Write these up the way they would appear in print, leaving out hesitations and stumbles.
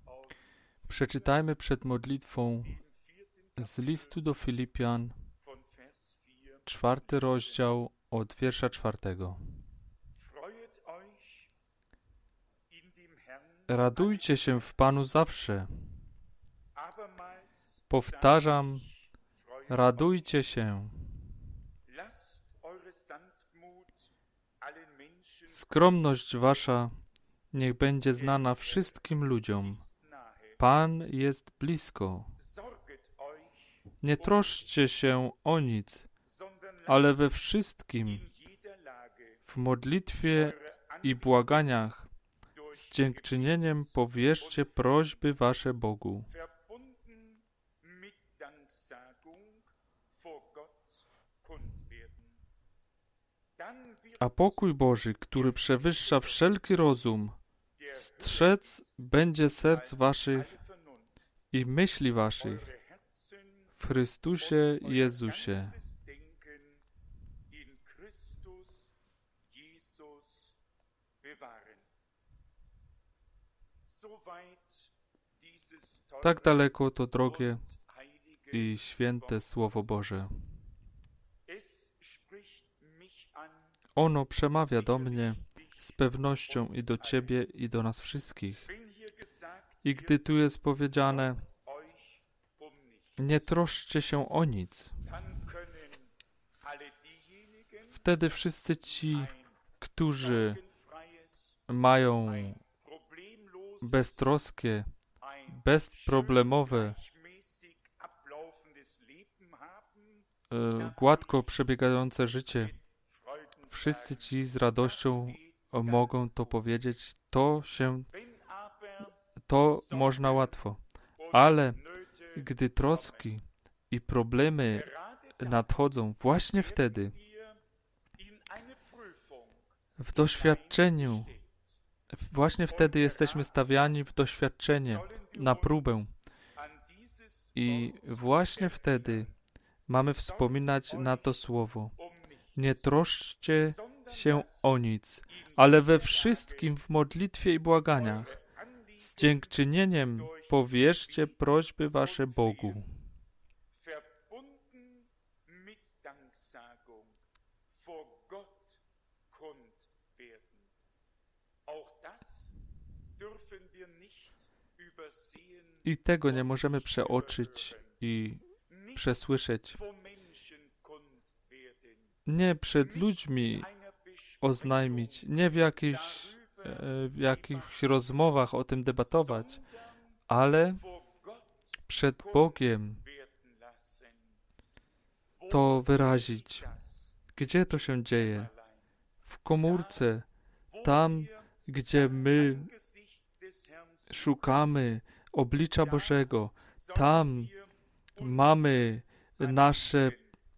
Przeczytajmy przed modlitwą z listu do Filipian, 4 rozdział od wiersza 4. Radujcie się w Panu zawsze. Powtarzam, radujcie się. Skromność wasza niech będzie znana wszystkim ludziom. Pan jest blisko. Nie troszczcie się o nic, ale we wszystkim, w modlitwie i błaganiach, z dziękczynieniem powierzcie prośby wasze Bogu. A pokój Boży, który przewyższa wszelki rozum, strzec będzie serc waszych i myśli waszych w Chrystusie Jezusie. Tak daleko to drogie i święte Słowo Boże. Ono przemawia do mnie z pewnością i do Ciebie, i do nas wszystkich. I gdy tu jest powiedziane, nie troszczcie się o nic, wtedy wszyscy ci, którzy mają beztroskie, bezproblemowe, gładko przebiegające życie, wszyscy ci z radością mogą to powiedzieć, to można łatwo. Ale gdy troski i problemy nadchodzą, właśnie wtedy, w doświadczeniu, właśnie wtedy jesteśmy stawiani w doświadczenie, na próbę. I właśnie wtedy mamy wspominać na to słowo. Nie troszczcie się o nic, ale we wszystkim w modlitwie i błaganiach, z dziękczynieniem powierzcie prośby wasze Bogu. I tego nie możemy przeoczyć i przesłyszeć. Nie przed ludźmi oznajmić, nie w jakichś rozmowach o tym debatować, ale przed Bogiem to wyrazić. Gdzie to się dzieje? W komórce, tam, gdzie my szukamy oblicza Bożego, tam mamy nasze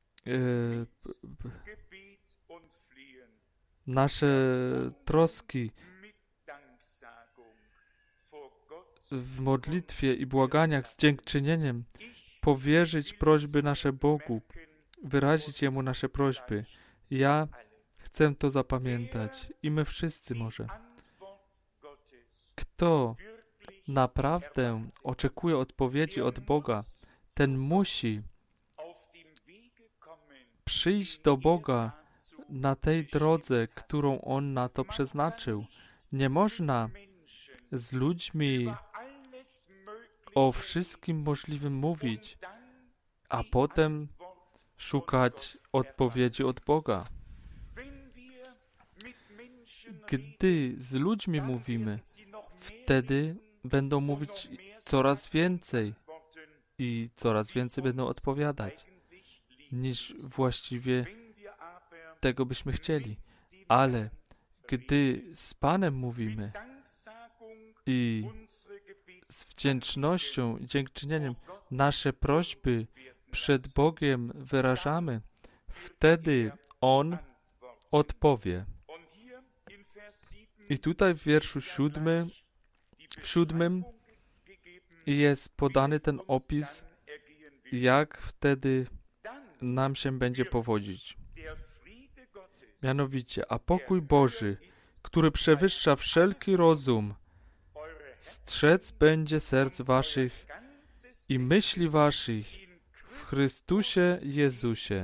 troski w modlitwie i błaganiach z dziękczynieniem powierzyć prośby nasze Bogu, wyrazić Jemu nasze prośby. Ja chcę to zapamiętać i my wszyscy może. Kto naprawdę oczekuje odpowiedzi od Boga, ten musi przyjść do Boga na tej drodze, którą On na to przeznaczył. Nie można z ludźmi o wszystkim możliwym mówić, a potem szukać odpowiedzi od Boga. Gdy z ludźmi mówimy, wtedy będą mówić coraz więcej i coraz więcej będą odpowiadać, niż właściwie tego byśmy chcieli. Ale gdy z Panem mówimy i z wdzięcznością i dziękczynieniem nasze prośby przed Bogiem wyrażamy, wtedy On odpowie. I tutaj w wierszu 7 jest podany ten opis, jak wtedy nam się będzie powodzić. Mianowicie, a pokój Boży, który przewyższa wszelki rozum, strzec będzie serc waszych i myśli waszych w Chrystusie Jezusie.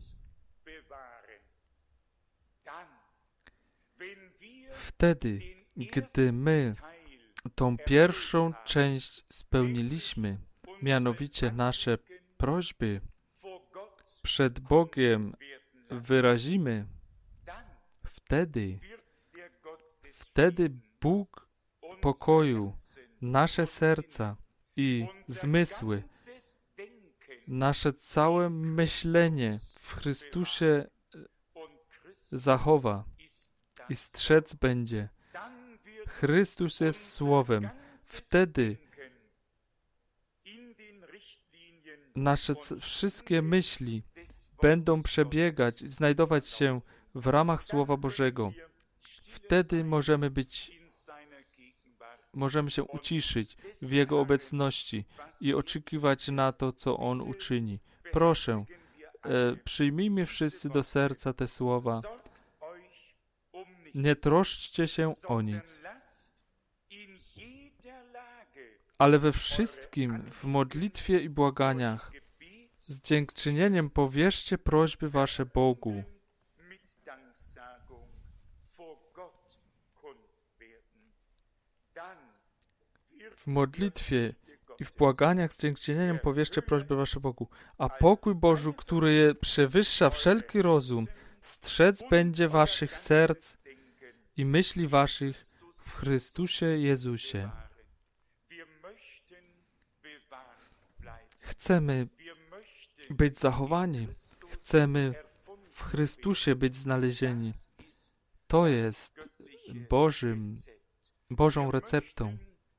Wtedy, gdy my tą pierwszą część spełniliśmy, mianowicie nasze prośby przed Bogiem wyrazimy, wtedy Bóg pokoju nasze serca i zmysły, nasze całe myślenie w Chrystusie zachowa i strzec będzie. Chrystus jest Słowem. Wtedy nasze wszystkie myśli będą przebiegać i znajdować się w ramach Słowa Bożego. Wtedy możemy się uciszyć w Jego obecności i oczekiwać na to, co On uczyni. Proszę, przyjmijmy wszyscy do serca te słowa. Nie troszczcie się o nic, ale we wszystkim, w modlitwie i błaganiach, z dziękczynieniem powierzcie prośby wasze Bogu. W modlitwie i w błaganiach z dziękczynieniem powierzcie prośby wasze Bogu. A pokój Boży, który przewyższa wszelki rozum, strzec będzie waszych serc i myśli waszych w Chrystusie Jezusie. Chcemy być zachowani. Chcemy w Chrystusie być znalezieni. To jest Bożą receptą.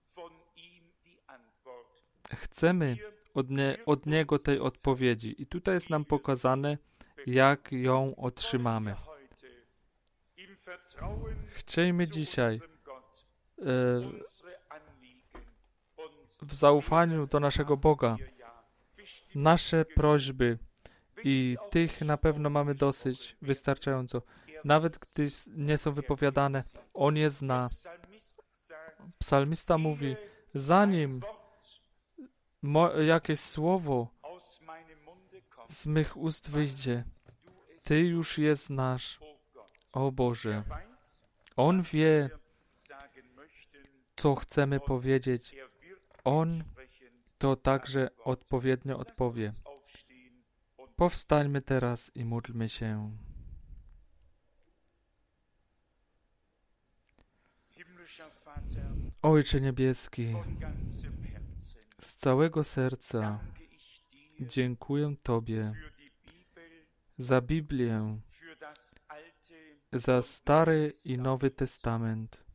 Chcemy od Niego tej odpowiedzi. I tutaj jest nam pokazane, jak ją otrzymamy. Chciejmy dzisiaj w zaufaniu do naszego Boga nasze prośby i tych na pewno mamy dosyć wystarczająco. Nawet gdy nie są wypowiadane, On je zna. Psalmista mówi, zanim jakieś słowo z mych ust wyjdzie, Ty już je znasz, o Boże. On wie, co chcemy powiedzieć. On to także odpowiednio odpowie. Powstańmy teraz i módlmy się. Ojcze Niebieski, z całego serca dziękuję Tobie za Biblię, za Stary i Nowy Testament,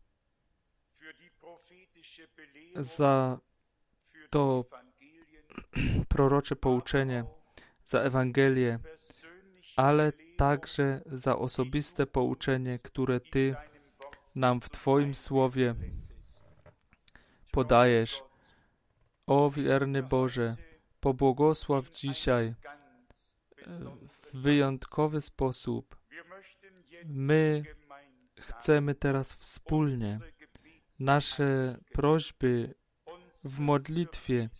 za to prorocze pouczenie, za Ewangelię, ale także za osobiste pouczenie, które Ty nam w Twoim Słowie podajesz. O wierny Boże, pobłogosław dzisiaj w wyjątkowy sposób. My chcemy teraz wspólnie nasze prośby w modlitwie,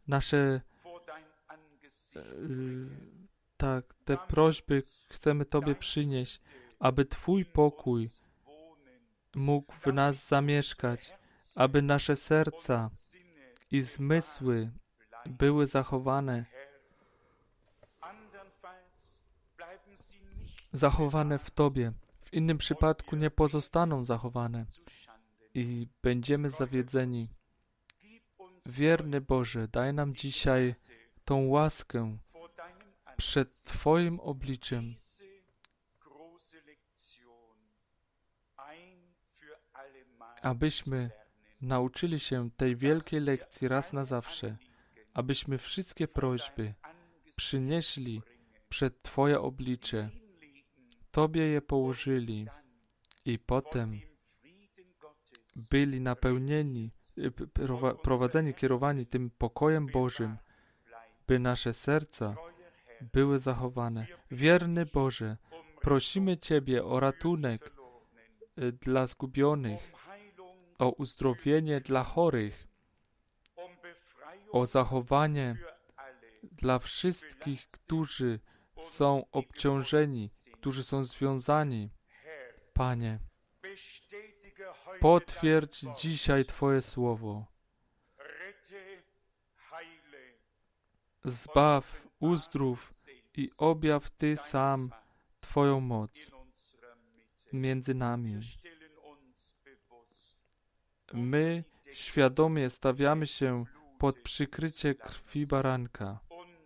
te prośby chcemy Tobie przynieść, aby Twój pokój mógł w nas zamieszkać, aby nasze serca i zmysły były zachowane w Tobie. W innym przypadku nie pozostaną zachowane i będziemy zawiedzeni. Wierny Boże, daj nam dzisiaj tą łaskę przed Twoim obliczem, abyśmy nauczyli się tej wielkiej lekcji raz na zawsze, abyśmy wszystkie prośby przynieśli przed Twoje oblicze, Tobie je położyli i potem byli napełnieni, prowadzeni, kierowani tym pokojem Bożym, by nasze serca były zachowane. Wierny Boże, prosimy Ciebie o ratunek dla zgubionych, o uzdrowienie dla chorych, o zachowanie dla wszystkich, którzy są obciążeni, którzy są związani. Panie, potwierdź dzisiaj Twoje słowo. Zbaw, uzdrów i objaw Ty sam Twoją moc między nami. My świadomie stawiamy się pod przykrycie krwi baranka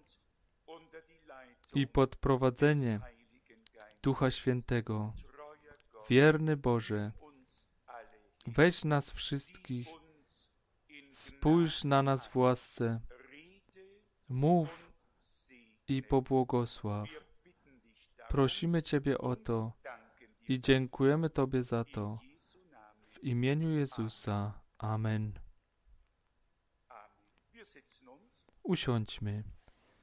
i pod prowadzenie Ducha Świętego. Wierny Boże, weź nas wszystkich, spójrz na nas w łasce, mów i pobłogosław. Prosimy Ciebie o to i dziękujemy Tobie za to. W imieniu Jezusa. Amen. Usiądźmy.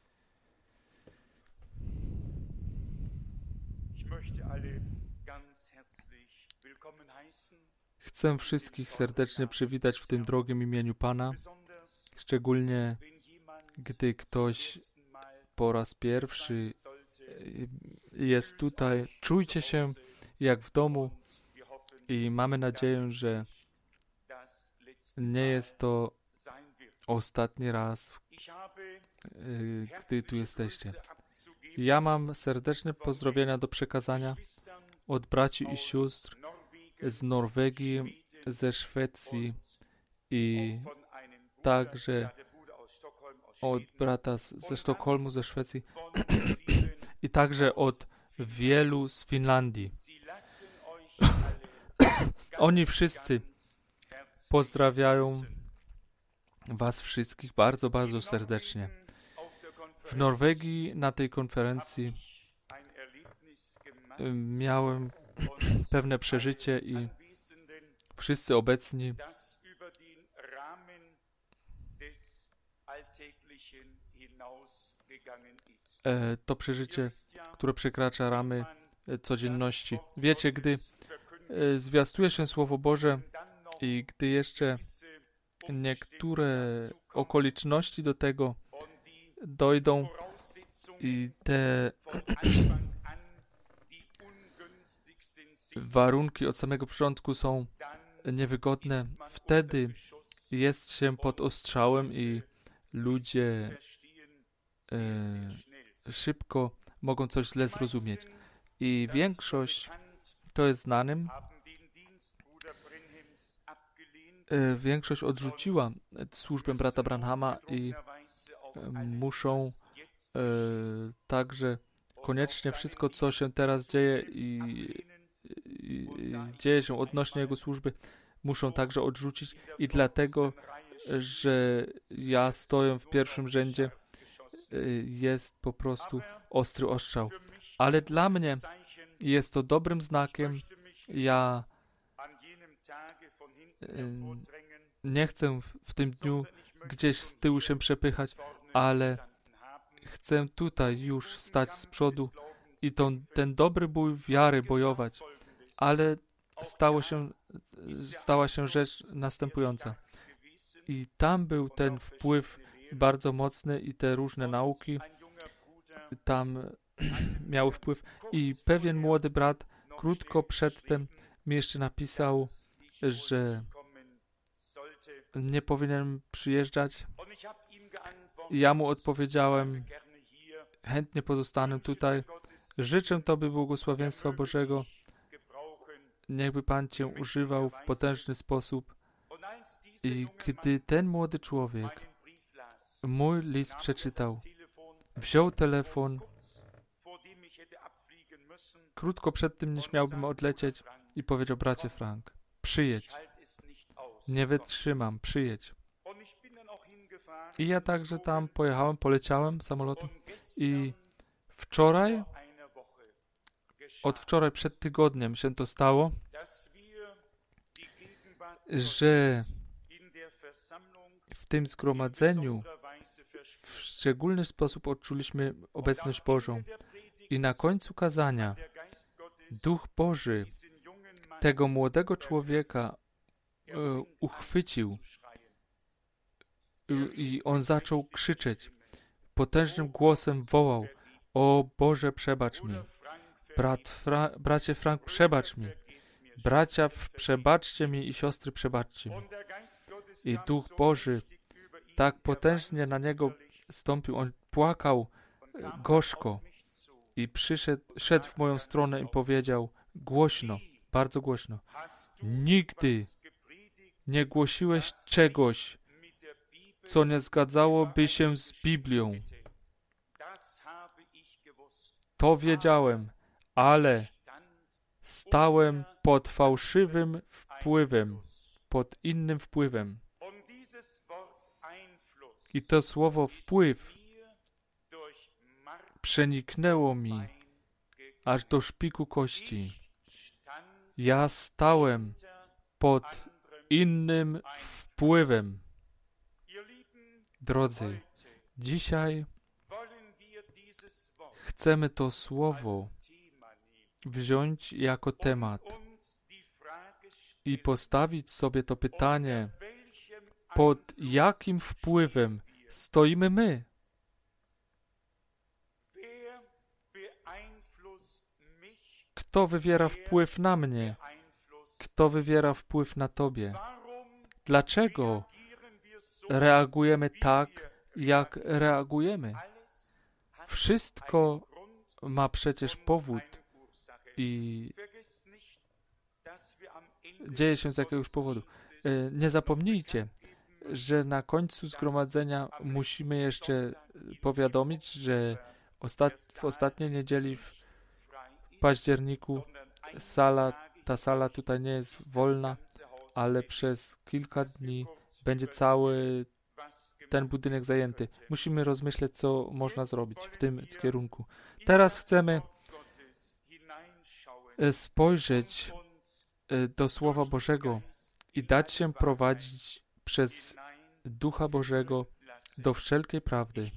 Chcę wszystkich serdecznie przywitać w tym drogim imieniu Pana, szczególnie gdy ktoś po raz pierwszy jest tutaj. Czujcie się jak w domu i mamy nadzieję, że nie jest to ostatni raz, gdy tu jesteście. Ja mam serdeczne pozdrowienia do przekazania od braci i sióstr z Norwegii, ze Szwecji i także od brata ze Sztokholmu, ze Szwecji i także od wielu z Finlandii. Oni wszyscy pozdrawiają Was wszystkich bardzo, bardzo serdecznie. W Norwegii na tej konferencji miałem pewne przeżycie i wszyscy obecni to przeżycie, które przekracza ramy codzienności. Wiecie, gdy zwiastuje się Słowo Boże i gdy jeszcze niektóre okoliczności do tego dojdą i te warunki od samego początku są niewygodne, wtedy jest się pod ostrzałem i ludzie szybko mogą coś źle zrozumieć. I większość, to jest znanym, większość odrzuciła służbę brata Branhama i muszą także koniecznie wszystko, co się teraz dzieje i dzieje się odnośnie jego służby, muszą także odrzucić i dlatego, że ja stoję w pierwszym rzędzie, jest po prostu ostry ostrzał. Ale dla mnie jest to dobrym znakiem. Ja nie chcę w tym dniu gdzieś z tyłu się przepychać, ale chcę tutaj już stać z przodu i ten dobry bój wiary bojować. Ale stała się rzecz następująca. I tam był ten wpływ bardzo mocny i te różne nauki tam miały wpływ. I pewien młody brat krótko przedtem mi jeszcze napisał, że nie powinienem przyjeżdżać. Ja mu odpowiedziałem, chętnie pozostanę tutaj. Życzę Tobie błogosławieństwa Bożego. Niechby Pan Cię używał w potężny sposób. I gdy ten młody człowiek mój list przeczytał, wziął telefon, krótko przed tym nie śmiałbym odlecieć i powiedział: bracie Frank, przyjedź. Nie wytrzymam, przyjedź. I ja także tam pojechałem, poleciałem samolotem i od wczoraj przed tygodniem się to stało, że w tym zgromadzeniu w szczególny sposób odczuliśmy obecność Bożą. I na końcu kazania Duch Boży tego młodego człowieka uchwycił i on zaczął krzyczeć. Potężnym głosem wołał: o Boże, przebacz mi. Bracie Frank, przebacz mi. Bracia, przebaczcie mi i siostry, przebaczcie mi. I Duch Boży tak potężnie na niego stąpił. On płakał gorzko i szedł w moją stronę i powiedział głośno, bardzo głośno: nigdy nie głosiłeś czegoś, co nie zgadzałoby się z Biblią. To wiedziałem, ale stałem pod fałszywym wpływem, pod innym wpływem. I to słowo wpływ przeniknęło mi aż do szpiku kości. Ja stałem pod innym wpływem. Drodzy, dzisiaj chcemy to słowo wziąć jako temat i postawić sobie to pytanie, pod jakim wpływem stoimy my? Kto wywiera wpływ na mnie? Kto wywiera wpływ na Tobie? Dlaczego reagujemy tak, jak reagujemy? Wszystko ma przecież powód i dzieje się z jakiegoś powodu. Nie zapomnijcie, że na końcu zgromadzenia musimy jeszcze powiadomić, że w ostatniej niedzieli w październiku ta sala tutaj nie jest wolna, ale przez kilka dni będzie cały ten budynek zajęty. Musimy rozmyśleć, co można zrobić w tym kierunku. Teraz chcemy spojrzeć do Słowa Bożego i dać się prowadzić przez Ducha Bożego do wszelkiej prawdy.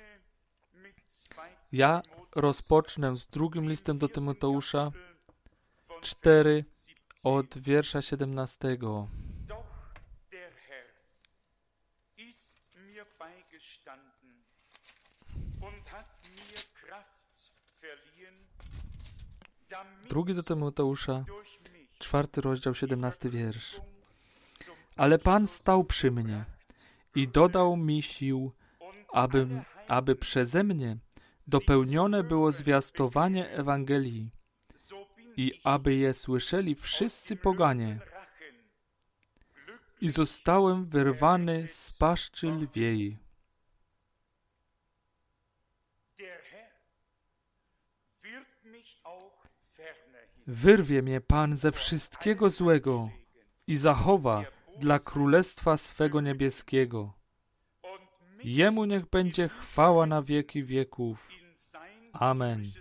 Ja rozpocznę z drugim listem do Tymoteusza 4 od wiersza 17. Drugi do Tymoteusza, 4 rozdział, 17 wiersz. Ale Pan stał przy mnie i dodał mi sił, aby przeze mnie dopełnione było zwiastowanie Ewangelii i aby je słyszeli wszyscy poganie. I zostałem wyrwany z paszczy lwiej. Wyrwie mnie Pan ze wszystkiego złego i zachowa dla Królestwa swego niebieskiego. Jemu niech będzie chwała na wieki wieków. Amen.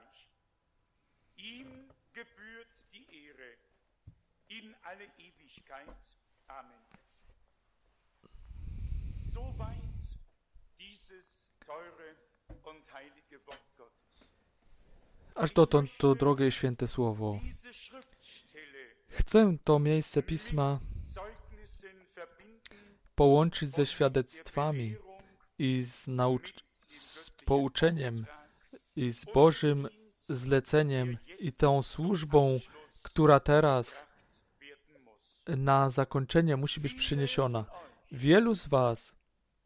Aż dotąd to drogie i święte słowo. Chcę to miejsce Pisma połączyć ze świadectwami i z pouczeniem i z Bożym zleceniem i tą służbą, która teraz na zakończenie musi być przyniesiona. Wielu z was,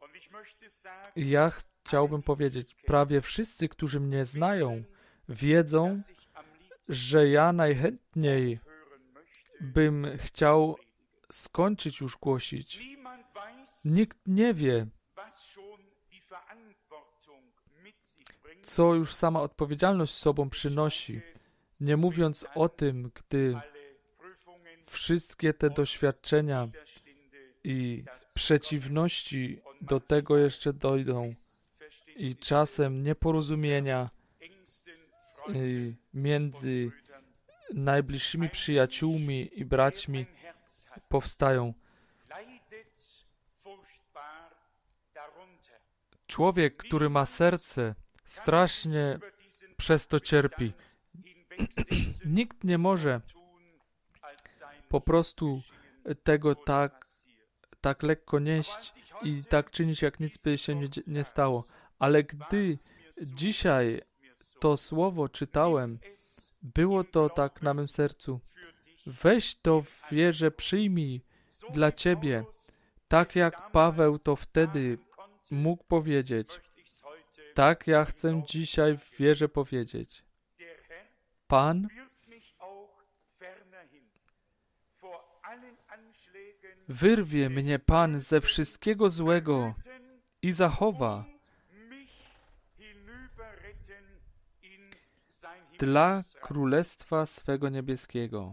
ja chciałbym powiedzieć, prawie wszyscy, którzy mnie znają, wiedzą, że ja najchętniej bym chciał skończyć już głosić. Nikt nie wie, co już sama odpowiedzialność z sobą przynosi. Nie mówiąc o tym, gdy wszystkie te doświadczenia i przeciwności do tego jeszcze dojdą i czasem nieporozumienia między najbliższymi przyjaciółmi i braćmi powstają. Człowiek, który ma serce, strasznie przez to cierpi. Nikt nie może po prostu tego tak lekko nieść i tak czynić, jak nic by się nie stało. Ale gdy dzisiaj to słowo czytałem, było to tak na mym sercu. Weź to w wierze, przyjmij dla Ciebie, tak jak Paweł to wtedy mógł powiedzieć. Tak ja chcę dzisiaj w wierze powiedzieć. Pan wyrwie mnie Pan ze wszystkiego złego i zachowa dla Królestwa swego niebieskiego.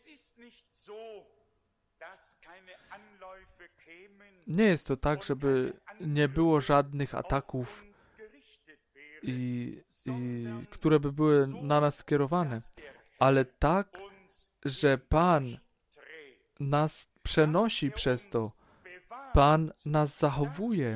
Nie jest to tak, żeby nie było żadnych ataków, które by były na nas skierowane, ale tak, że Pan nas przenosi przez to. Pan nas zachowuje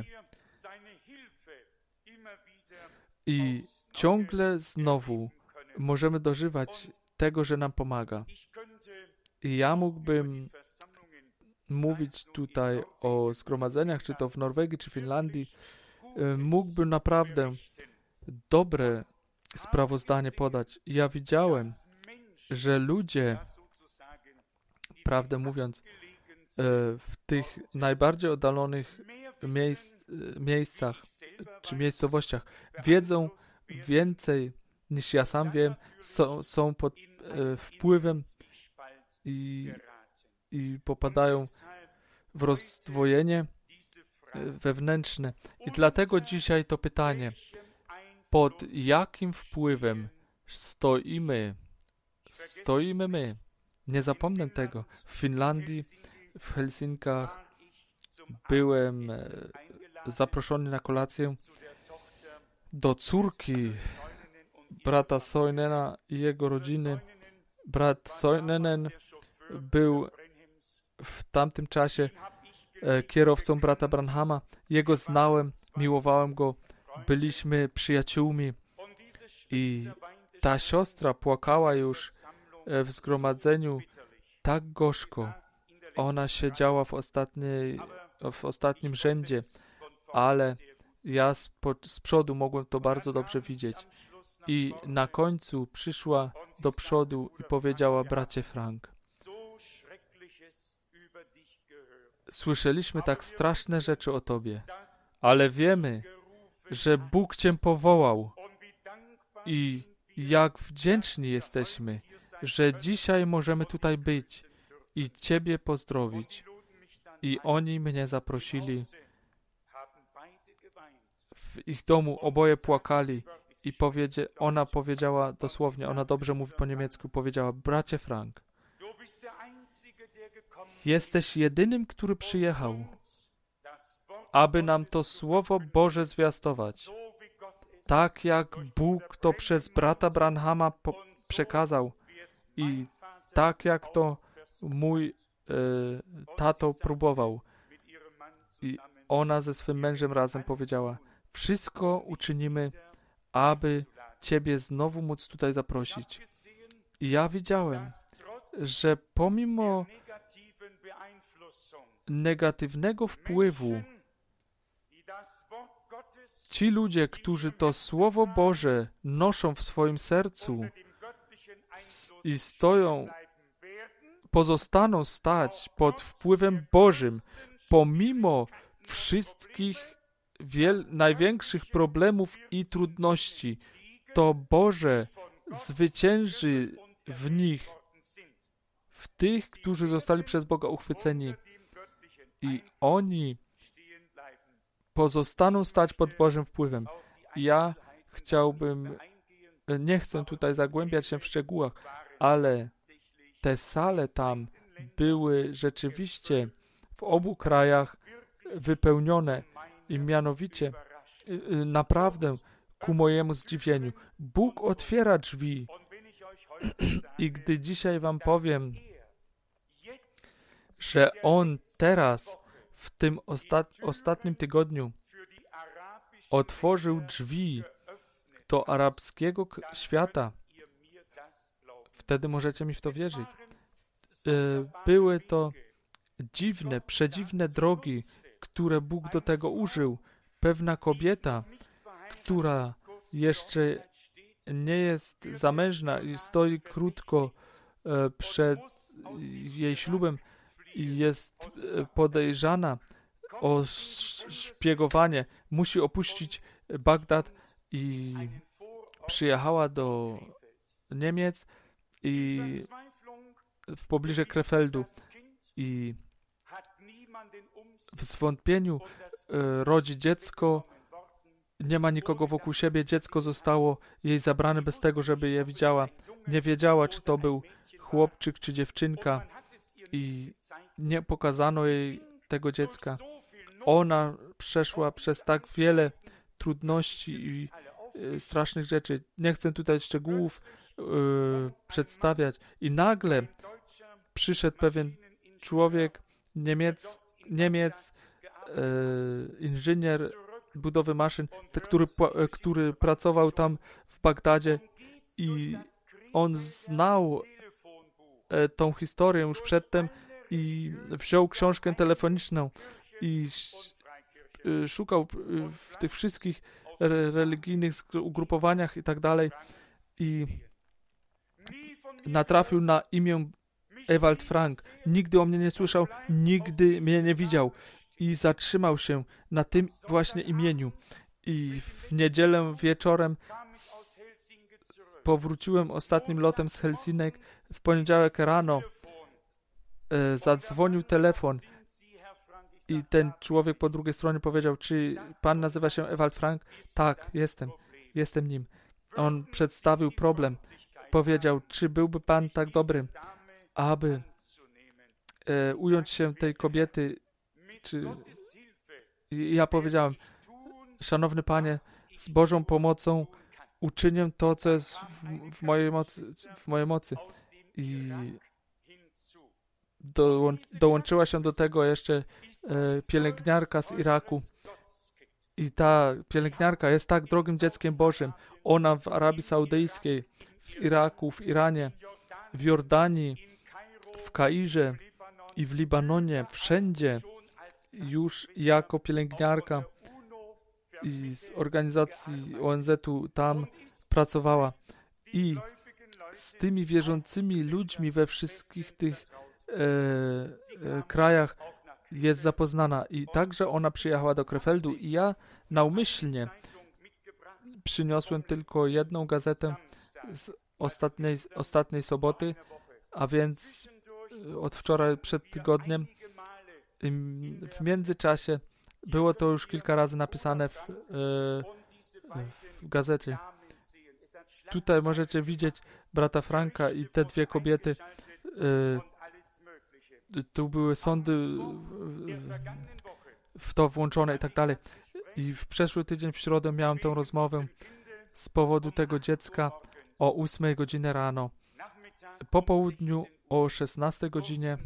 i ciągle znowu możemy dożywać tego, że nam pomaga. I ja mógłbym mówić tutaj o zgromadzeniach, czy to w Norwegii, czy Finlandii, mógłbym naprawdę dobre sprawozdanie podać. Ja widziałem, że ludzie, prawdę mówiąc, w tych najbardziej oddalonych miejscach czy miejscowościach wiedzą więcej niż ja sam wiem, są pod wpływem i popadają w rozdwojenie wewnętrzne. I dlatego dzisiaj to pytanie, pod jakim wpływem stoimy my? Nie zapomnę tego. W Finlandii, w Helsinkach byłem zaproszony na kolację do córki brata Soinena i jego rodziny. Brat Soinenen był w tamtym czasie kierowcą brata Branhama. Jego znałem, miłowałem go, byliśmy przyjaciółmi i ta siostra płakała już w zgromadzeniu tak gorzko. Ona siedziała w ostatnim rzędzie, ale ja z przodu mogłem to bardzo dobrze widzieć. I na końcu przyszła do przodu i powiedziała: bracie Frank, słyszeliśmy tak straszne rzeczy o Tobie, ale wiemy, że Bóg Cię powołał i jak wdzięczni jesteśmy, że dzisiaj możemy tutaj być i Ciebie pozdrowić. I oni mnie zaprosili. W ich domu oboje płakali i ona powiedziała dosłownie, ona dobrze mówi po niemiecku, powiedziała: bracie Frank, jesteś jedynym, który przyjechał, aby nam to Słowo Boże zwiastować. Tak jak Bóg to przez brata Branhama przekazał i tak jak to mój tato próbował. I ona ze swym mężem razem powiedziała: wszystko uczynimy, aby Ciebie znowu móc tutaj zaprosić. I ja widziałem, że pomimo negatywnego wpływu ci ludzie, którzy to Słowo Boże noszą w swoim sercu i pozostaną stać pod wpływem Bożym, pomimo wszystkich największych problemów i trudności, to Boże zwycięży w nich, w tych, którzy zostali przez Boga uchwyceni i oni pozostaną stać pod Bożym wpływem. Ja nie chcę tutaj zagłębiać się w szczegółach, ale te sale tam były rzeczywiście w obu krajach wypełnione i mianowicie naprawdę ku mojemu zdziwieniu Bóg otwiera drzwi i gdy dzisiaj wam powiem, że On teraz w tym ostatnim tygodniu otworzył drzwi do arabskiego świata, wtedy możecie mi w to wierzyć. Były to dziwne, przedziwne drogi, które Bóg do tego użył. Pewna kobieta, która jeszcze nie jest zamężna i stoi krótko przed jej ślubem i jest podejrzana o szpiegowanie, musi opuścić Bagdad i przyjechała do Niemiec i w pobliżu Krefeldu i w zwątpieniu rodzi dziecko, nie ma nikogo wokół siebie, dziecko zostało jej zabrane bez tego, żeby je widziała. Nie wiedziała, czy to był chłopczyk, czy dziewczynka i nie pokazano jej tego dziecka. Ona przeszła przez tak wiele trudności i strasznych rzeczy. Nie chcę tutaj szczegółów przedstawiać. I nagle przyszedł pewien człowiek, Niemiec, inżynier budowy maszyn, który pracował tam w Bagdadzie i on znał tą historię już przedtem i wziął książkę telefoniczną i szukał w tych wszystkich religijnych ugrupowaniach i tak dalej i natrafił na imię Ewald Frank. Nigdy o mnie nie słyszał, nigdy mnie nie widział i zatrzymał się na tym właśnie imieniu. I w niedzielę wieczorem powróciłem ostatnim lotem z Helsinek. W poniedziałek rano zadzwonił telefon i ten człowiek po drugiej stronie powiedział, czy pan nazywa się Ewald Frank? Tak, jestem nim. On przedstawił problem. Powiedział, czy byłby pan tak dobry, aby ująć się tej kobiety, czy... I ja powiedziałem, szanowny panie, z Bożą pomocą uczynię to, co jest w mojej mocy. I dołączyła się do tego jeszcze pielęgniarka z Iraku. I ta pielęgniarka jest tak drogim dzieckiem Bożym. Ona w Arabii Saudyjskiej, w Iraku, w Iranie, w Jordanii, w Kairze i w Libanonie, wszędzie już jako pielęgniarka i z organizacji ONZ-u tam pracowała. I z tymi wierzącymi ludźmi we wszystkich tych krajach jest zapoznana. I także ona przyjechała do Krefeldu i ja naumyślnie przyniosłem tylko jedną gazetę z ostatniej soboty, a więc od wczoraj przed tygodniem. I w międzyczasie było to już kilka razy napisane w gazecie. Tutaj możecie widzieć brata Franka i te dwie kobiety. Tu były sądy w to włączone i tak dalej. I w przeszły tydzień w środę miałem tę rozmowę z powodu tego dziecka o 8 godzinie rano. Po południu o 16 godzinie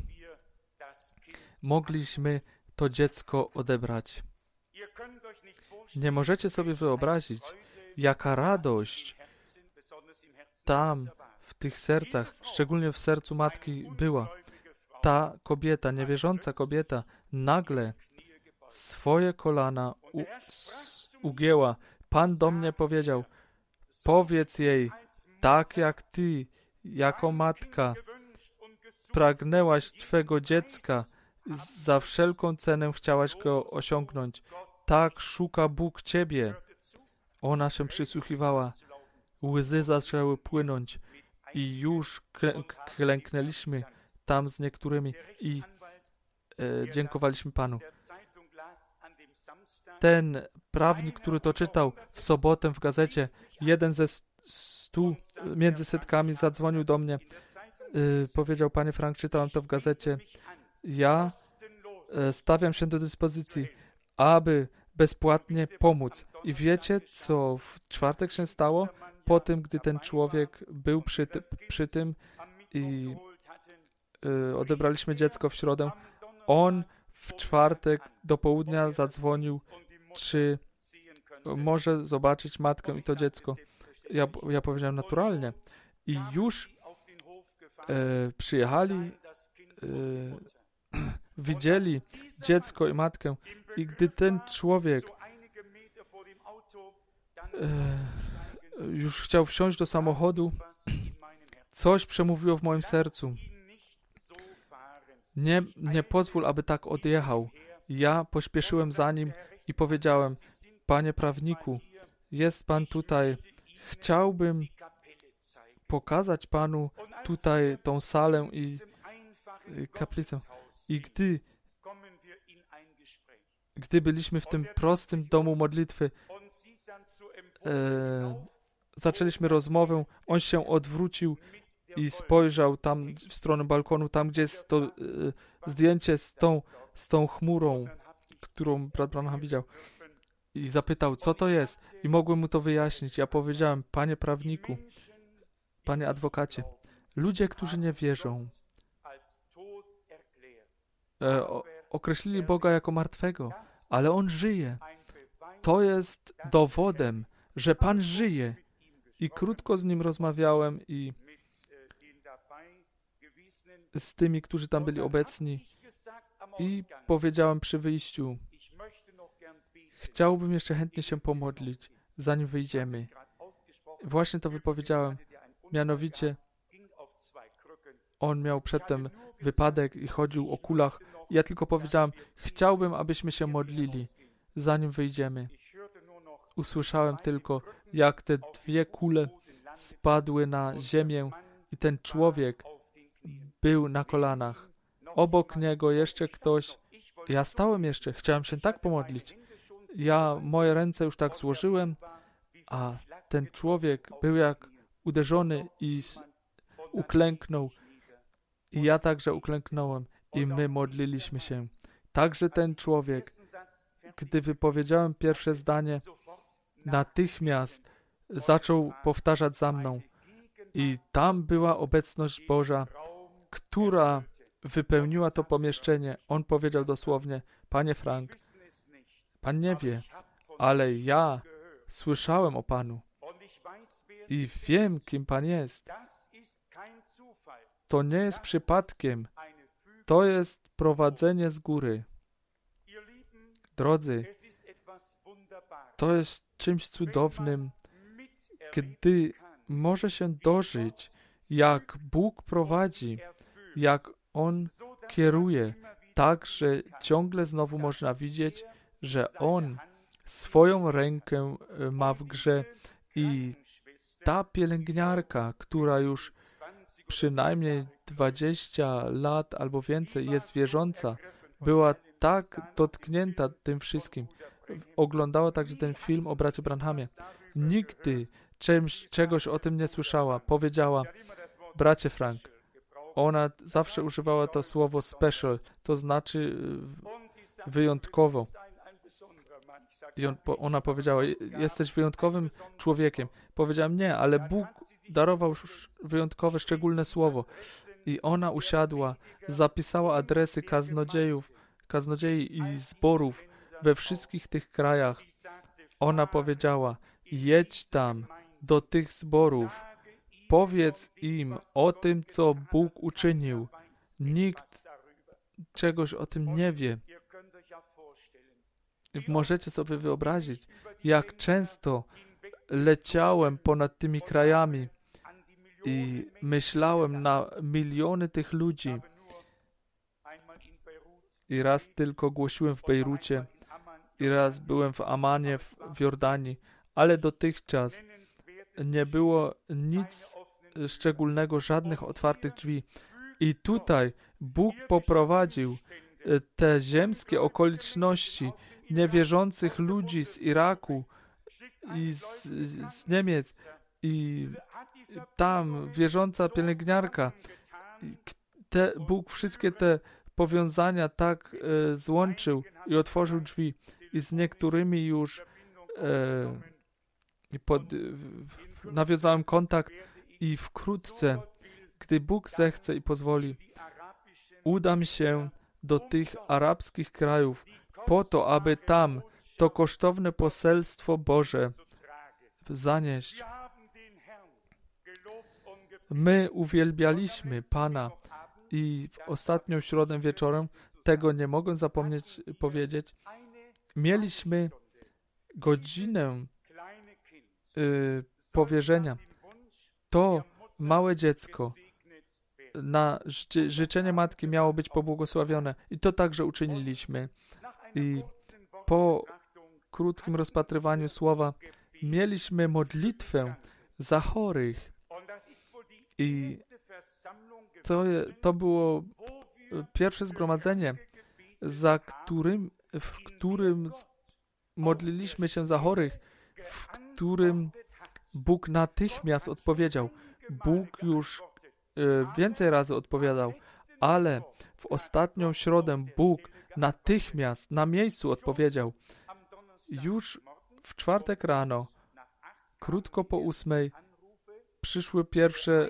mogliśmy to dziecko odebrać. Nie możecie sobie wyobrazić, jaka radość tam w tych sercach, szczególnie w sercu matki była. Ta kobieta, niewierząca kobieta, nagle swoje kolana ugięła. Pan do mnie powiedział, powiedz jej, tak jak ty, jako matka, pragnęłaś twego dziecka, za wszelką cenę chciałaś go osiągnąć. Tak szuka Bóg ciebie. Ona się przysłuchiwała. Łzy zaczęły płynąć i już klęknęliśmy tam z niektórymi i dziękowaliśmy Panu. Ten prawnik, który to czytał w sobotę w gazecie, jeden ze 100 między setkami zadzwonił do mnie. Powiedział, panie Frank, czytałem to w gazecie. Ja stawiam się do dyspozycji, aby bezpłatnie pomóc. I wiecie, co w czwartek się stało? Po tym, gdy ten człowiek był przy tym i odebraliśmy dziecko w środę, on w czwartek do południa zadzwonił, czy może zobaczyć matkę i to dziecko. Ja powiedziałem naturalnie. I już przyjechali, widzieli dziecko i matkę. I gdy ten człowiek już chciał wsiąść do samochodu, coś przemówiło w moim sercu. Nie pozwól, aby tak odjechał. Ja pośpieszyłem za nim i powiedziałem: Panie prawniku, jest pan tutaj. Chciałbym pokazać panu tutaj tą salę i kaplicę. I gdy byliśmy w tym prostym domu modlitwy, zaczęliśmy rozmowę, on się odwrócił i spojrzał tam w stronę balkonu, tam gdzie jest to zdjęcie z tą chmurą, którą brat Branham widział. I zapytał, co to jest? I mogłem mu to wyjaśnić. Ja powiedziałem: Panie prawniku, panie adwokacie, ludzie, którzy nie wierzą, określili Boga jako martwego, ale On żyje. To jest dowodem, że Pan żyje. I krótko z nim rozmawiałem i z tymi, którzy tam byli obecni, i powiedziałem przy wyjściu: chciałbym jeszcze chętnie się pomodlić, zanim wyjdziemy. Właśnie to wypowiedziałem. Mianowicie, on miał przedtem wypadek i chodził o kulach. Ja tylko powiedziałem: chciałbym, abyśmy się modlili, zanim wyjdziemy. Usłyszałem tylko, jak te 2 kule spadły na ziemię i ten człowiek był na kolanach. Obok niego jeszcze ktoś. Ja stałem jeszcze, chciałem się tak pomodlić. Ja moje ręce już tak złożyłem, a ten człowiek był jak uderzony i uklęknął. I ja także uklęknąłem i my modliliśmy się. Także ten człowiek, gdy wypowiedziałem pierwsze zdanie, natychmiast zaczął powtarzać za mną. I tam była obecność Boża, która wypełniła to pomieszczenie. On powiedział dosłownie: Panie Frank, Pan nie wie, ale ja słyszałem o Panu i wiem, kim Pan jest. To nie jest przypadkiem. To jest prowadzenie z góry. Drodzy, to jest czymś cudownym, gdy może się dożyć, jak Bóg prowadzi, jak On kieruje, tak, że ciągle znowu można widzieć, że On swoją rękę ma w grze i ta pielęgniarka, która już przynajmniej 20 lat albo więcej jest wierząca, była tak dotknięta tym wszystkim. Oglądała także ten film o bracie Branhamie. Nigdy czegoś o tym nie słyszała. Powiedziała: bracie Frank, ona zawsze używała to słowo special, to znaczy wyjątkowo. I ona powiedziała: jesteś wyjątkowym człowiekiem. Powiedziałem: nie, ale Bóg darował już wyjątkowe, szczególne słowo. I ona usiadła, zapisała adresy kaznodziei i zborów we wszystkich tych krajach. Ona powiedziała: jedź tam, do tych zborów, powiedz im o tym, co Bóg uczynił. Nikt czegoś o tym nie wie. Możecie sobie wyobrazić, jak często leciałem ponad tymi krajami i myślałem na miliony tych ludzi. I raz tylko głosiłem w Bejrucie, i raz byłem w Amanie, w Jordanii, ale dotychczas nie było nic szczególnego, żadnych otwartych drzwi. I tutaj Bóg poprowadził te ziemskie okoliczności niewierzących ludzi z Iraku i z Niemiec, i tam wierząca pielęgniarka. Bóg wszystkie te powiązania tak złączył i otworzył drzwi. I z niektórymi już nawiązałem kontakt i wkrótce, gdy Bóg zechce i pozwoli, udam się do tych arabskich krajów po to, aby tam to kosztowne poselstwo Boże zanieść. My uwielbialiśmy Pana i w ostatnią środę wieczorem tego nie mogę zapomnieć powiedzieć. Mieliśmy godzinę powierzenia. To małe dziecko na życzenie matki miało być pobłogosławione. I to także uczyniliśmy. I po krótkim rozpatrywaniu słowa mieliśmy modlitwę za chorych. I to było pierwsze zgromadzenie, w którym modliliśmy się za chorych, w którym Bóg natychmiast odpowiedział. Bóg już więcej razy odpowiadał, ale w ostatnią środę Bóg natychmiast na miejscu odpowiedział. Już w czwartek rano, krótko po 8:00, przyszły pierwsze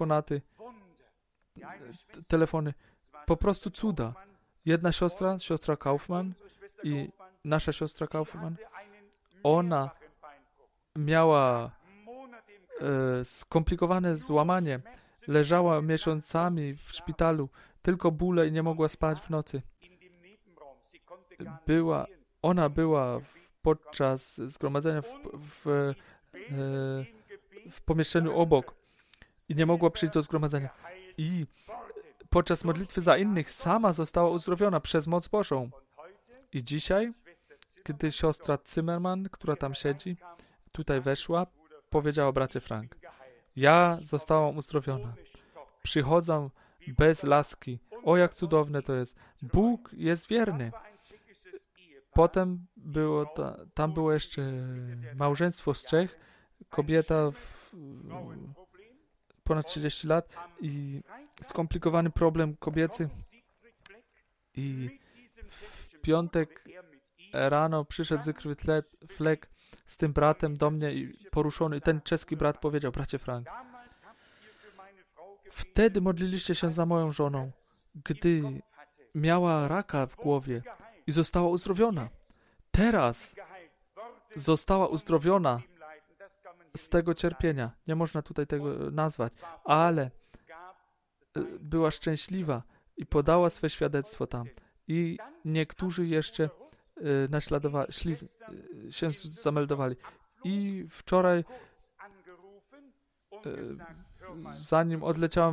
telefony. Po prostu cuda. Jedna siostra Kaufmann i nasza siostra Kaufmann, ona miała skomplikowane złamanie. Leżała miesiącami w szpitalu, tylko bóle i nie mogła spać w nocy. Ona była podczas zgromadzenia w pomieszczeniu obok i nie mogła przyjść do zgromadzenia. I podczas modlitwy za innych sama została uzdrowiona przez moc Bożą. I dzisiaj, gdy siostra Zimmerman, która tam siedzi, tutaj weszła, powiedziała: bracie Frank, ja zostałam uzdrowiona. Przychodzę bez laski. O, jak cudowne to jest. Bóg jest wierny. Potem tam było jeszcze małżeństwo z Czech, kobieta ponad 30 lat i skomplikowany problem kobiecy. I w piątek rano przyszedł Zygfryd Fleck z tym bratem do mnie i poruszony. I ten czeski brat powiedział: bracie Frank, wtedy modliliście się za moją żoną, gdy miała raka w głowie i została uzdrowiona. Teraz została uzdrowiona z tego cierpienia. Nie można tutaj tego nazwać, ale była szczęśliwa i podała swe świadectwo tam. I niektórzy jeszcze się zameldowali. I wczoraj, zanim odleciałem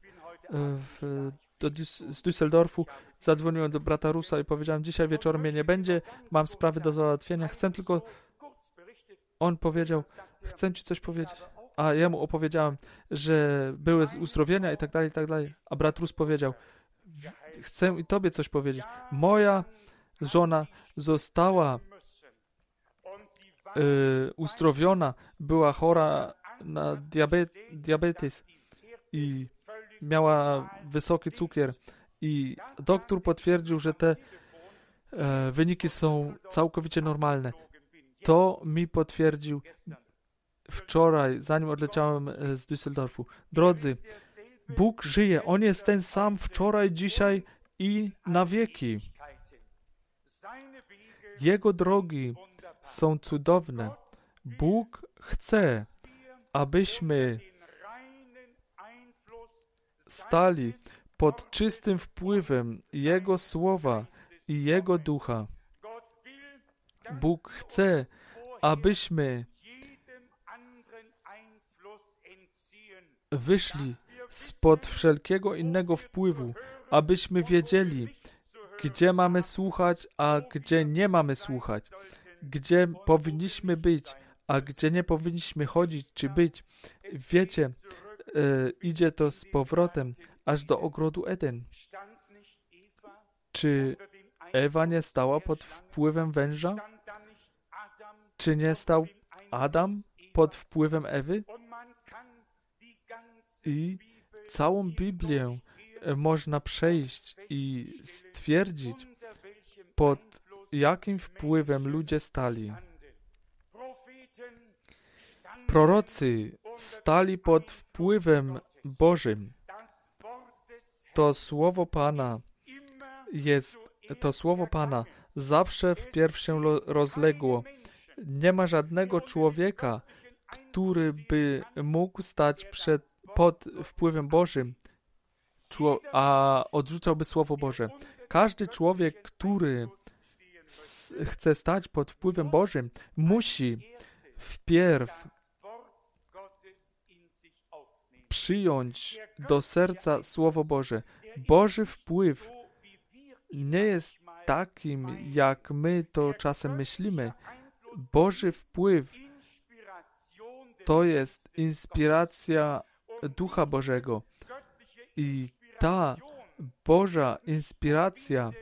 z Düsseldorfu, zadzwoniłem do brata Rusa i powiedziałem: dzisiaj wieczorem mnie nie będzie, mam sprawy do załatwienia, chcę tylko... On powiedział: chcę ci coś powiedzieć. A ja mu opowiedziałem, że były uzdrowienia i tak dalej, i tak dalej. A brat Rus powiedział: chcę i tobie coś powiedzieć. Moja żona została uzdrowiona, była chora na diabetes i miała wysoki cukier. I doktor potwierdził, że te wyniki są całkowicie normalne. To mi potwierdził wczoraj, zanim odleciałem z Düsseldorfu. Drodzy, Bóg żyje. On jest ten sam wczoraj, dzisiaj i na wieki. Jego drogi są cudowne. Bóg chce, abyśmy stali pod czystym wpływem Jego Słowa i Jego Ducha. Bóg chce, abyśmy wyszli spod wszelkiego innego wpływu, abyśmy wiedzieli, gdzie mamy słuchać, a gdzie nie mamy słuchać, gdzie powinniśmy być, a gdzie nie powinniśmy chodzić czy być. Wiecie, idzie to z powrotem aż do ogrodu Eden. Czy Ewa nie stała pod wpływem węża? Czy nie stał Adam pod wpływem Ewy? I całą Biblię można przejść i stwierdzić, pod jakim wpływem ludzie stali. Prorocy stali pod wpływem Bożym. To słowo Pana zawsze wpierw się rozległo. Nie ma żadnego człowieka, który by mógł stać pod wpływem Bożym, a odrzucałby Słowo Boże. Każdy człowiek, który chce stać pod wpływem Bożym, musi wpierw przyjąć do serca Słowo Boże. Boży wpływ nie jest takim, jak my to czasem myślimy. Boży wpływ to jest inspiracja Ducha Bożego. I ta Boża inspiracja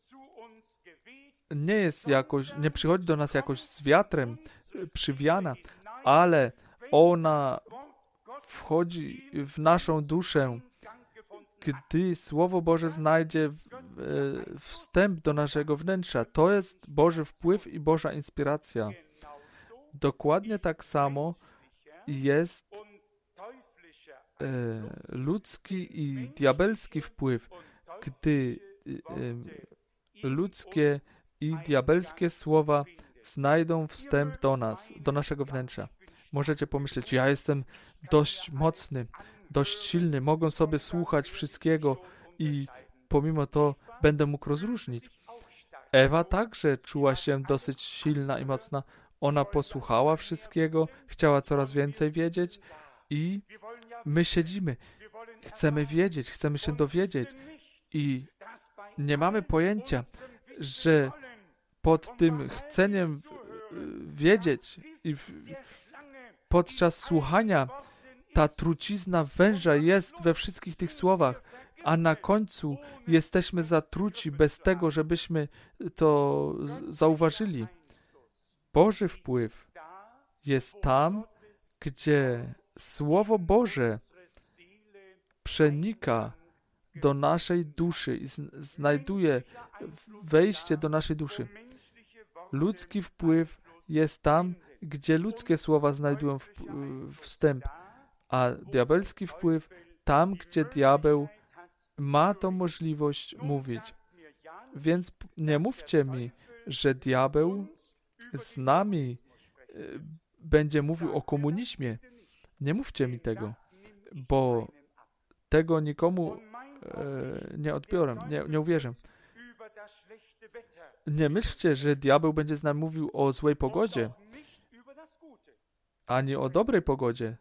nie przychodzi do nas jakoś z wiatrem przywiana, ale ona wchodzi w naszą duszę, gdy Słowo Boże znajdzie wstęp do naszego wnętrza. To jest Boży wpływ i Boża inspiracja. Dokładnie tak samo jest ludzki i diabelski wpływ, gdy ludzkie i diabelskie słowa znajdą wstęp do nas, do naszego wnętrza. Możecie pomyśleć, ja jestem dość mocny, dość silny, mogę sobie słuchać wszystkiego i pomimo to będę mógł rozróżnić. Ewa także czuła się dosyć silna i mocna. Ona posłuchała wszystkiego, chciała coraz więcej wiedzieć i my siedzimy. Chcemy wiedzieć, chcemy się dowiedzieć i nie mamy pojęcia, że pod tym chceniem wiedzieć i podczas słuchania ta trucizna węża jest we wszystkich tych słowach, a na końcu jesteśmy zatruci bez tego, żebyśmy to zauważyli. Boży wpływ jest tam, gdzie Słowo Boże przenika do naszej duszy i znajduje wejście do naszej duszy. Ludzki wpływ jest tam, gdzie ludzkie słowa znajdują wstęp, a diabelski wpływ tam, gdzie diabeł ma tą możliwość mówić. Więc nie mówcie mi, że diabeł z nami będzie mówił o komunizmie. Nie mówcie mi tego, bo tego nikomu nie odbiorę, nie uwierzę. Nie myślcie, że diabeł będzie z nami mówił o złej pogodzie, ani o dobrej pogodzie.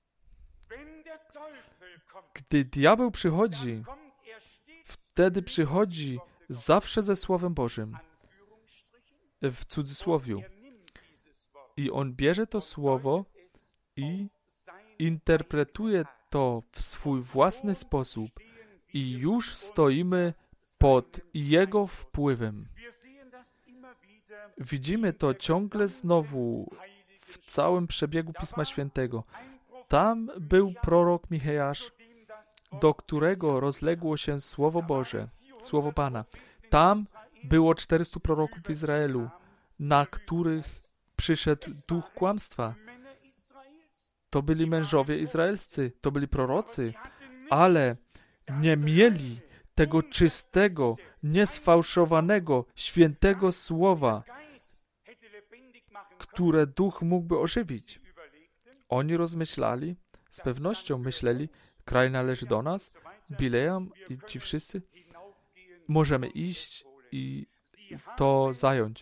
Gdy diabeł przychodzi, wtedy przychodzi zawsze ze Słowem Bożym, w cudzysłowiu. I on bierze to słowo i interpretuje to w swój własny sposób i już stoimy pod jego wpływem. Widzimy to ciągle znowu w całym przebiegu Pisma Świętego. Tam był prorok Micheasz, do którego rozległo się Słowo Boże, Słowo Pana. Tam było 400 proroków w Izraelu, na których przyszedł duch kłamstwa. To byli mężowie izraelscy, to byli prorocy, ale nie mieli tego czystego, niesfałszowanego, świętego słowa, które duch mógłby ożywić. Oni rozmyślali, z pewnością myśleli, kraj należy do nas, Bileam i ci wszyscy, możemy iść i to zająć.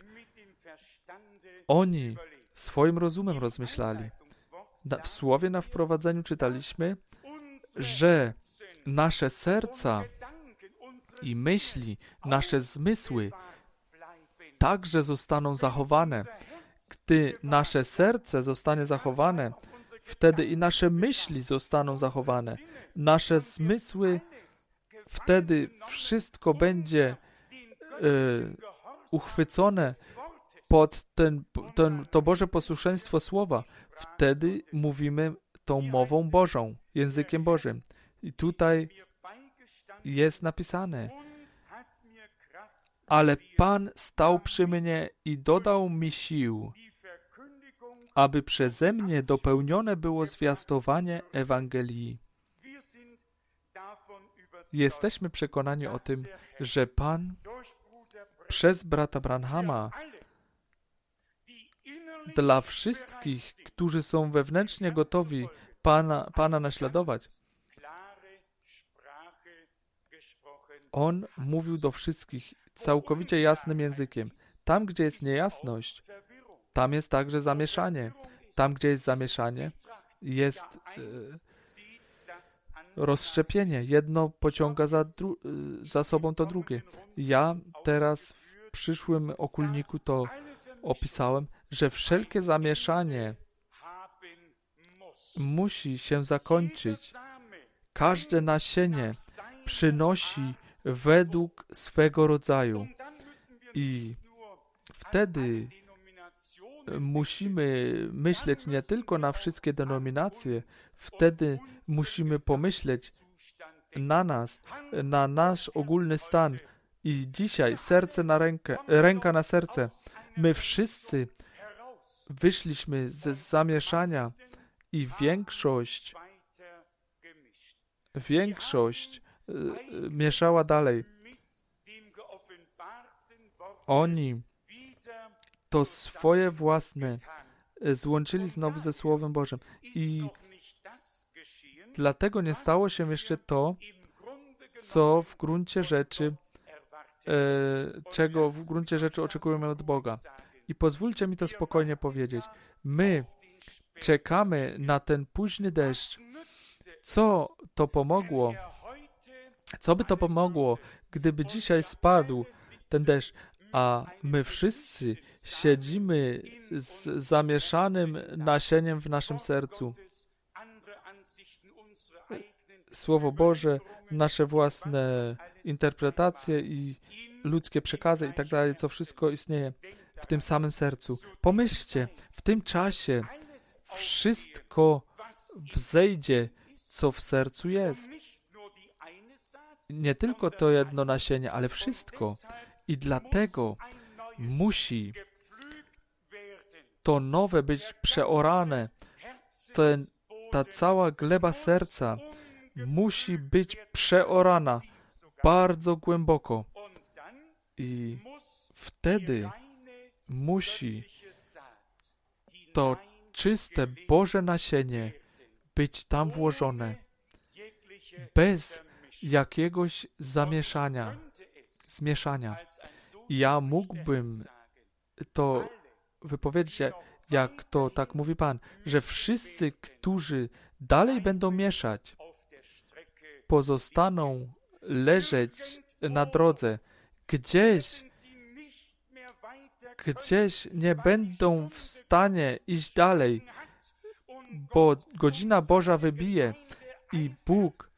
Oni swoim rozumem rozmyślali. W słowie na wprowadzeniu czytaliśmy, że nasze serca i myśli, nasze zmysły także zostaną zachowane. Gdy nasze serce zostanie zachowane, wtedy i nasze myśli zostaną zachowane. Nasze zmysły, wtedy wszystko będzie uchwycone pod to Boże posłuszeństwo słowa. Wtedy mówimy tą mową Bożą, językiem Bożym. I tutaj jest napisane: ale Pan stał przy mnie i dodał mi sił, aby przeze mnie dopełnione było zwiastowanie Ewangelii. Jesteśmy przekonani o tym, że Pan przez brata Branhama dla wszystkich, którzy są wewnętrznie gotowi Pana naśladować, On mówił do wszystkich całkowicie jasnym językiem. Tam, gdzie jest niejasność, tam jest także zamieszanie. Tam, gdzie jest zamieszanie, jest rozszczepienie. Jedno pociąga za sobą to drugie. Ja teraz w przyszłym okulniku to opisałem, że wszelkie zamieszanie musi się zakończyć. Każde nasienie przynosi według swego rodzaju. I wtedy musimy myśleć nie tylko na wszystkie denominacje, wtedy musimy pomyśleć na nas, na nasz ogólny stan. I dzisiaj serce na rękę, ręka na serce. My wszyscy wyszliśmy ze zamieszania i większość mieszała dalej. Oni to swoje własne złączyli znowu ze Słowem Bożym. I dlatego nie stało się jeszcze to, co w gruncie rzeczy, czego w gruncie rzeczy oczekujemy od Boga. I pozwólcie mi to spokojnie powiedzieć. My czekamy na ten późny deszcz. Co to pomogło? Co by to pomogło, gdyby dzisiaj spadł ten deszcz, a my wszyscy siedzimy z zamieszanym nasieniem w naszym sercu? Słowo Boże, nasze własne interpretacje i ludzkie przekazy i tak dalej, co wszystko istnieje w tym samym sercu. Pomyślcie, w tym czasie wszystko wzejdzie, co w sercu jest. Nie tylko to jedno nasienie, ale wszystko. I dlatego musi to nowe być przeorane. Ta cała gleba serca musi być przeorana bardzo głęboko. I wtedy musi to czyste Boże nasienie być tam włożone. Bez jakiegoś zmieszania. Ja mógłbym to wypowiedzieć, jak to tak mówi Pan, że wszyscy, którzy dalej będą mieszać, pozostaną leżeć na drodze, gdzieś nie będą w stanie iść dalej, bo godzina Boża wybije i Bóg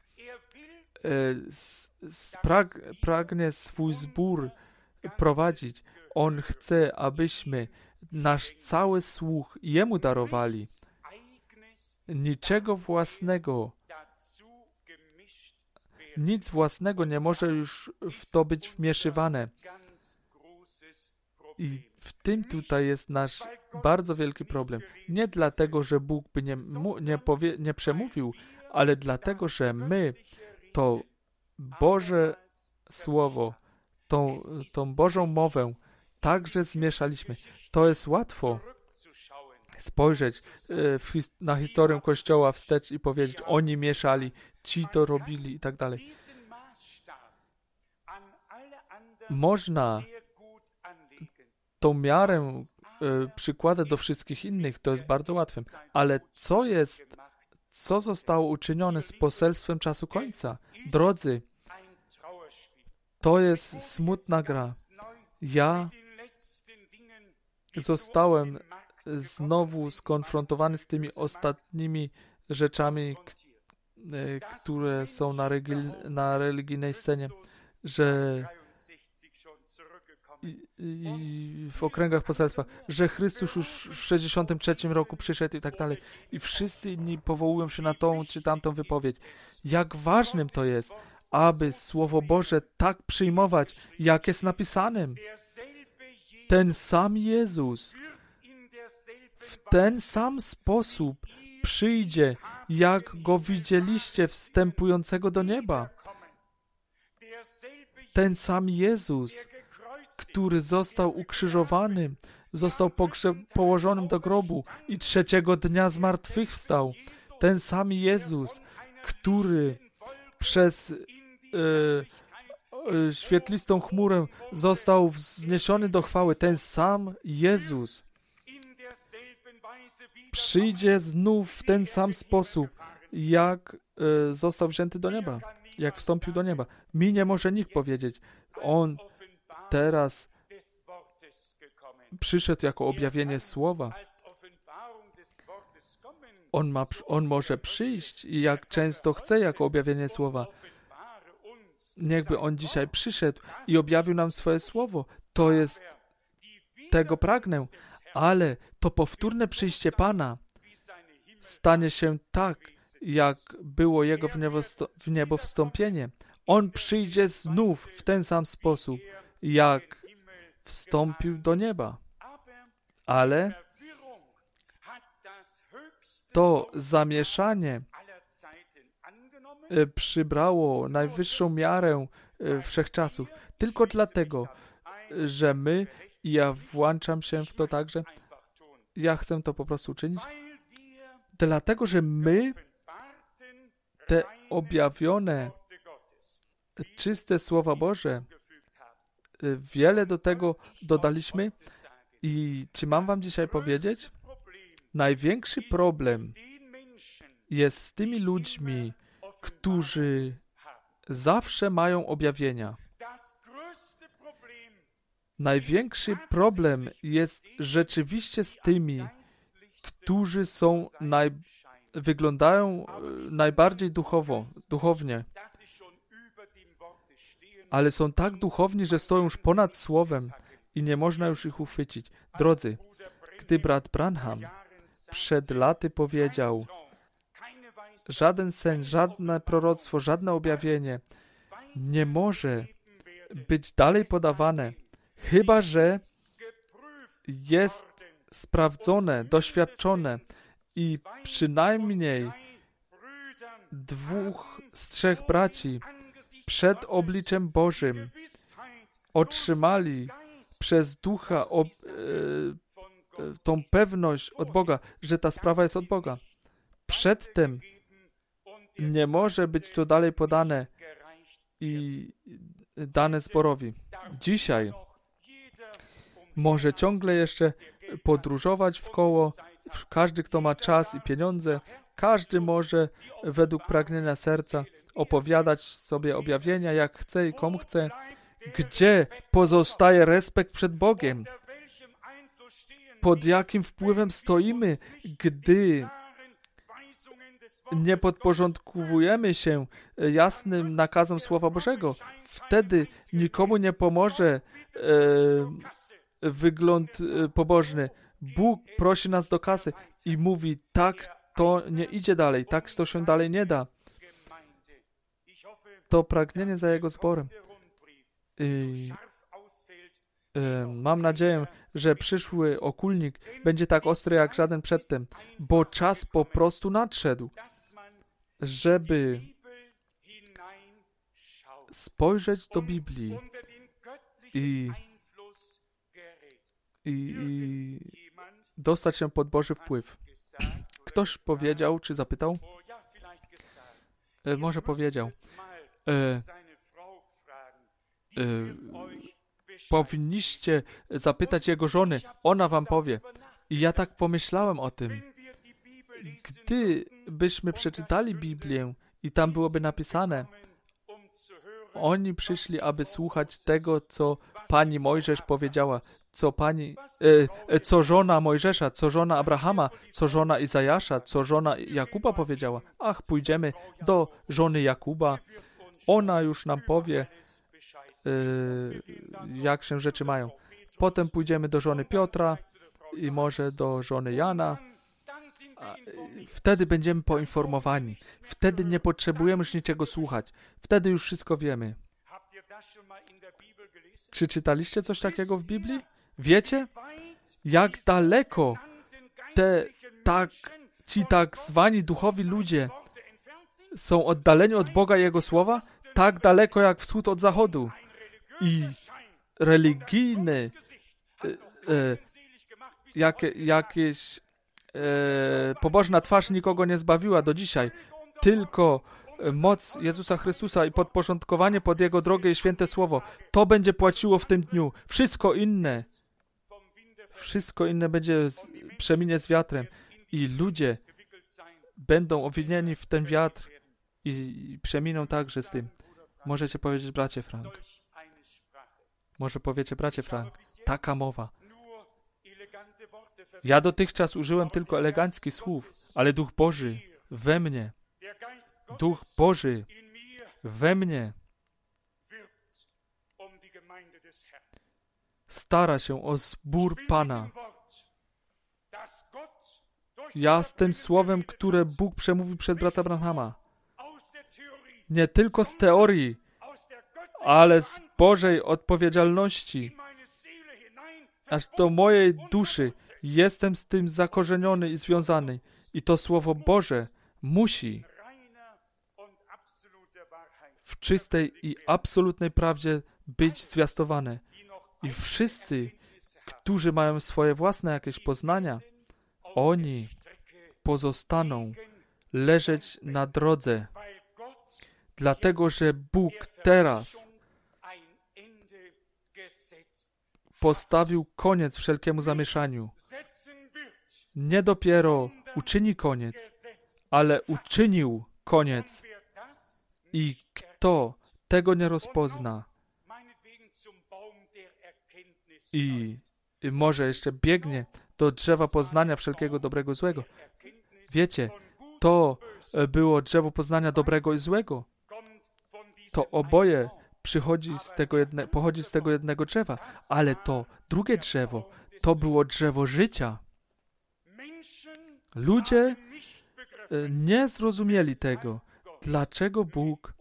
pragnie swój zbór prowadzić. On chce, abyśmy nasz cały słuch Jemu darowali. Niczego własnego, nic własnego nie może już w to być wmieszywane. I w tym tutaj jest nasz bardzo wielki problem. Nie dlatego, że Bóg by nie przemówił, ale dlatego, że my to Boże Słowo, tą Bożą mowę także zmieszaliśmy. To jest łatwo spojrzeć na historię Kościoła wstecz i powiedzieć, oni mieszali, ci to robili i tak dalej. Można tą miarę przykładać do wszystkich innych, to jest bardzo łatwe. Ale co zostało uczynione z poselstwem czasu końca? Drodzy, to jest smutna gra. Ja zostałem znowu skonfrontowany z tymi ostatnimi rzeczami, które są na religijnej scenie, że i w okręgach poselstwa, że Chrystus już w 63 roku przyszedł i tak dalej. I wszyscy inni powołują się na tą czy tamtą wypowiedź. Jak ważnym to jest, aby Słowo Boże tak przyjmować, jak jest napisanym. Ten sam Jezus w ten sam sposób przyjdzie, jak Go widzieliście wstępującego do nieba. Ten sam Jezus, który został ukrzyżowany, został położonym do grobu i 3 dnia zmartwychwstał. Ten sam Jezus, który przez świetlistą chmurę, został wzniesiony do chwały. Ten sam Jezus przyjdzie znów w ten sam sposób, jak został wzięty do nieba, jak wstąpił do nieba. Mi nie może nikt powiedzieć. On teraz przyszedł jako objawienie Słowa. On może przyjść i jak często chce jako objawienie Słowa. Niechby On dzisiaj przyszedł i objawił nam swoje Słowo. Tego pragnę. Ale to powtórne przyjście Pana stanie się tak, jak było Jego w niebo wstąpienie. On przyjdzie znów w ten sam sposób, jak wstąpił do nieba. Ale to zamieszanie przybrało najwyższą miarę wszechczasów. Tylko dlatego, że my, i ja włączam się w to także, ja chcę to po prostu uczynić, dlatego, że my te objawione, czyste Słowa Boże, wiele do tego dodaliśmy i czy mam wam dzisiaj powiedzieć? Największy problem jest z tymi ludźmi, którzy zawsze mają objawienia. Największy problem jest rzeczywiście z tymi, którzy wyglądają najbardziej duchownie, ale są tak duchowni, że stoją już ponad Słowem i nie można już ich uchwycić. Drodzy, gdy brat Branham przed laty powiedział, żaden sen, żadne proroctwo, żadne objawienie nie może być dalej podawane, chyba że jest sprawdzone, doświadczone i przynajmniej 2 z 3 braci przed obliczem Bożym otrzymali przez Ducha tą pewność od Boga, że ta sprawa jest od Boga. Przedtem nie może być to dalej podane i dane zborowi. Dzisiaj może ciągle jeszcze podróżować w koło. Każdy, kto ma czas i pieniądze, każdy może według pragnienia serca opowiadać sobie objawienia, jak chce i komu chce. Gdzie pozostaje respekt przed Bogiem? Pod jakim wpływem stoimy, gdy nie podporządkowujemy się jasnym nakazom Słowa Bożego? Wtedy nikomu nie pomoże wygląd pobożny. Bóg prosi nas do kasy i mówi, tak to nie idzie dalej, tak to się dalej nie da. To pragnienie za Jego zborem. Mam nadzieję, że przyszły okulnik będzie tak ostry jak żaden przedtem, bo czas po prostu nadszedł, żeby spojrzeć do Biblii i dostać się pod Boży wpływ. Ktoś powiedział, czy zapytał? Może powiedział. Powinniście zapytać jego żony, ona wam powie. I ja tak pomyślałem o tym. Gdybyśmy przeczytali Biblię i tam byłoby napisane, oni przyszli, aby słuchać tego, co pani Mojżesz powiedziała, co żona Mojżesza, co żona Abrahama, co żona Izajasza, co żona Jakuba powiedziała. Ach, pójdziemy do żony Jakuba, ona już nam powie, jak się rzeczy mają. Potem pójdziemy do żony Piotra i może do żony Jana. Wtedy będziemy poinformowani. Wtedy nie potrzebujemy już niczego słuchać. Wtedy już wszystko wiemy. Czy czytaliście coś takiego w Biblii? Wiecie, jak daleko ci tak zwani duchowi ludzie są oddaleni od Boga i Jego Słowa? Tak daleko jak wschód od zachodu. I religijny jakieś pobożna twarz nikogo nie zbawiła do dzisiaj. Tylko moc Jezusa Chrystusa i podporządkowanie pod Jego drogę i święte słowo, to będzie płaciło w tym dniu. Wszystko inne przeminie z wiatrem i ludzie będą owinieni w ten wiatr i przeminą także z tym. Możecie powiedzieć, bracie Frank. Może powiecie, bracie Frank, taka mowa. Ja dotychczas użyłem tylko eleganckich słów, ale Duch Boży we mnie, Duch Boży we mnie stara się o zbór Pana. Ja z tym słowem, które Bóg przemówił przez brata Branhama, nie tylko z teorii, ale z Bożej odpowiedzialności, aż do mojej duszy jestem z tym zakorzeniony i związany. I to Słowo Boże musi w czystej i absolutnej prawdzie być zwiastowane. I wszyscy, którzy mają swoje własne jakieś poznania, oni pozostaną leżeć na drodze, dlatego że Bóg teraz postawił koniec wszelkiemu zamieszaniu. Nie dopiero uczyni koniec, ale uczynił koniec. I kto tego nie rozpozna i może jeszcze biegnie do drzewa poznania wszelkiego dobrego i złego. Wiecie, to było drzewo poznania dobrego i złego. To oboje pochodzi z tego jednego drzewa, ale to drugie drzewo, to było drzewo życia. Ludzie nie zrozumieli tego, dlaczego Bóg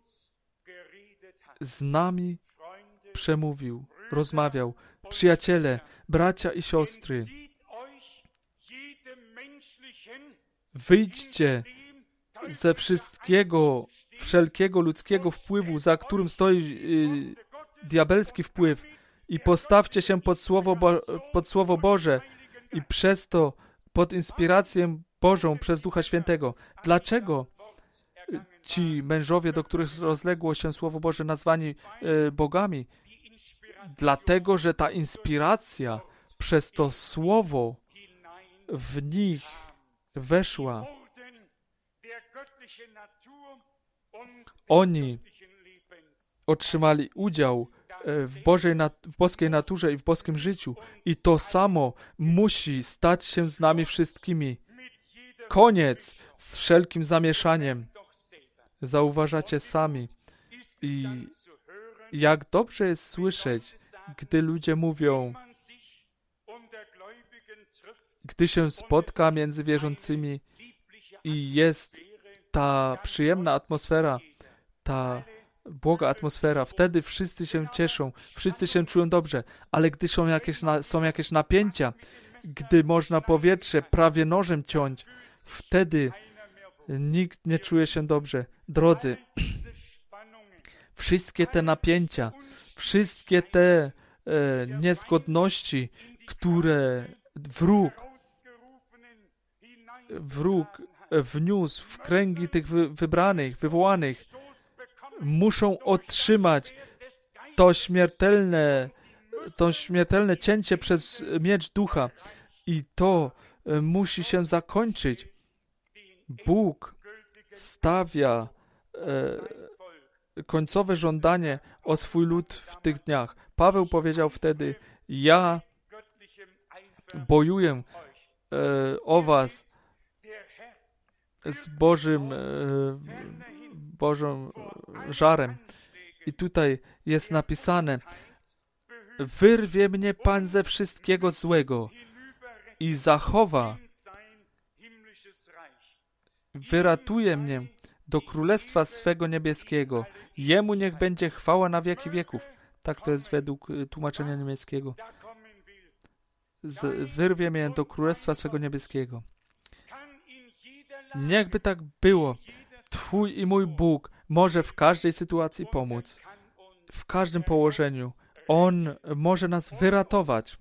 z nami przemówił, rozmawiał. Przyjaciele, bracia i siostry, wyjdźcie ze wszelkiego ludzkiego wpływu, za którym stoi diabelski wpływ i postawcie się pod Słowo Boże i przez to pod inspirację Bożą przez Ducha Świętego. Dlaczego ci mężowie, do których rozległo się Słowo Boże, nazwani bogami? Dlatego, że ta inspiracja przez to Słowo w nich weszła. Oni otrzymali udział w boskiej naturze i w boskim życiu. I to samo musi stać się z nami wszystkimi. Koniec z wszelkim zamieszaniem. Zauważacie sami. I jak dobrze jest słyszeć, gdy ludzie mówią, gdy się spotka między wierzącymi i jest ta przyjemna atmosfera, ta błoga atmosfera, wtedy wszyscy się cieszą, wszyscy się czują dobrze, ale gdy są jakieś napięcia, gdy można powietrze prawie nożem ciąć, wtedy nikt nie czuje się dobrze. Drodzy, wszystkie te napięcia, wszystkie te niezgodności, które wróg wniósł w kręgi tych wybranych, wywołanych, muszą otrzymać to śmiertelne cięcie przez miecz ducha i to musi się zakończyć. Bóg stawia końcowe żądanie o swój lud w tych dniach. Paweł powiedział wtedy, ja bojuję o was z Bożym żarem. I tutaj jest napisane, wyrwie mnie Pan ze wszystkiego złego i zachowa, wyratuje mnie do Królestwa swego niebieskiego. Jemu niech będzie chwała na wieki wieków. Tak to jest według tłumaczenia niemieckiego. Wyrwie mnie do Królestwa swego niebieskiego. Niechby tak było. Twój i mój Bóg może w każdej sytuacji pomóc. W każdym położeniu. On może nas wyratować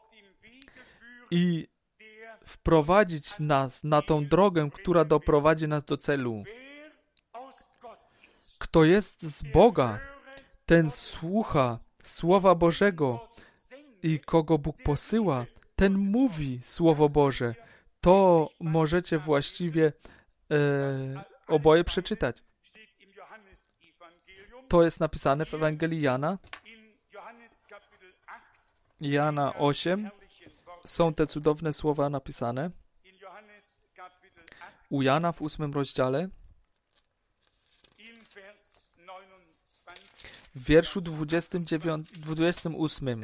i wprowadzić nas na tą drogę, która doprowadzi nas do celu. Kto jest z Boga, ten słucha Słowa Bożego i kogo Bóg posyła, ten mówi Słowo Boże. To możecie właściwie oboje przeczytać. To jest napisane w Ewangelii Jana. Jana 8. Są te cudowne słowa napisane. U Jana w 8 rozdziale. W wierszu 28.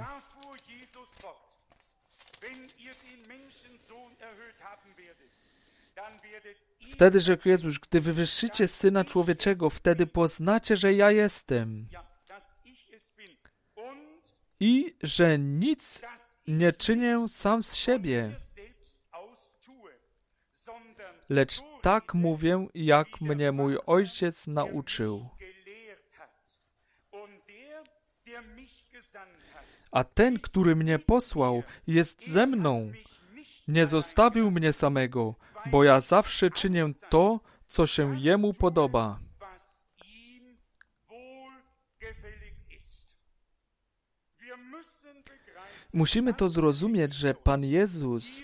Wtedy rzekł Jezus, gdy wywyższycie Syna Człowieczego, wtedy poznacie, że ja jestem i że nic nie czynię sam z siebie, lecz tak mówię, jak mnie mój Ojciec nauczył. A ten, który mnie posłał, jest ze mną. Nie zostawił mnie samego, bo ja zawsze czynię to, co się Jemu podoba. Musimy to zrozumieć, że Pan Jezus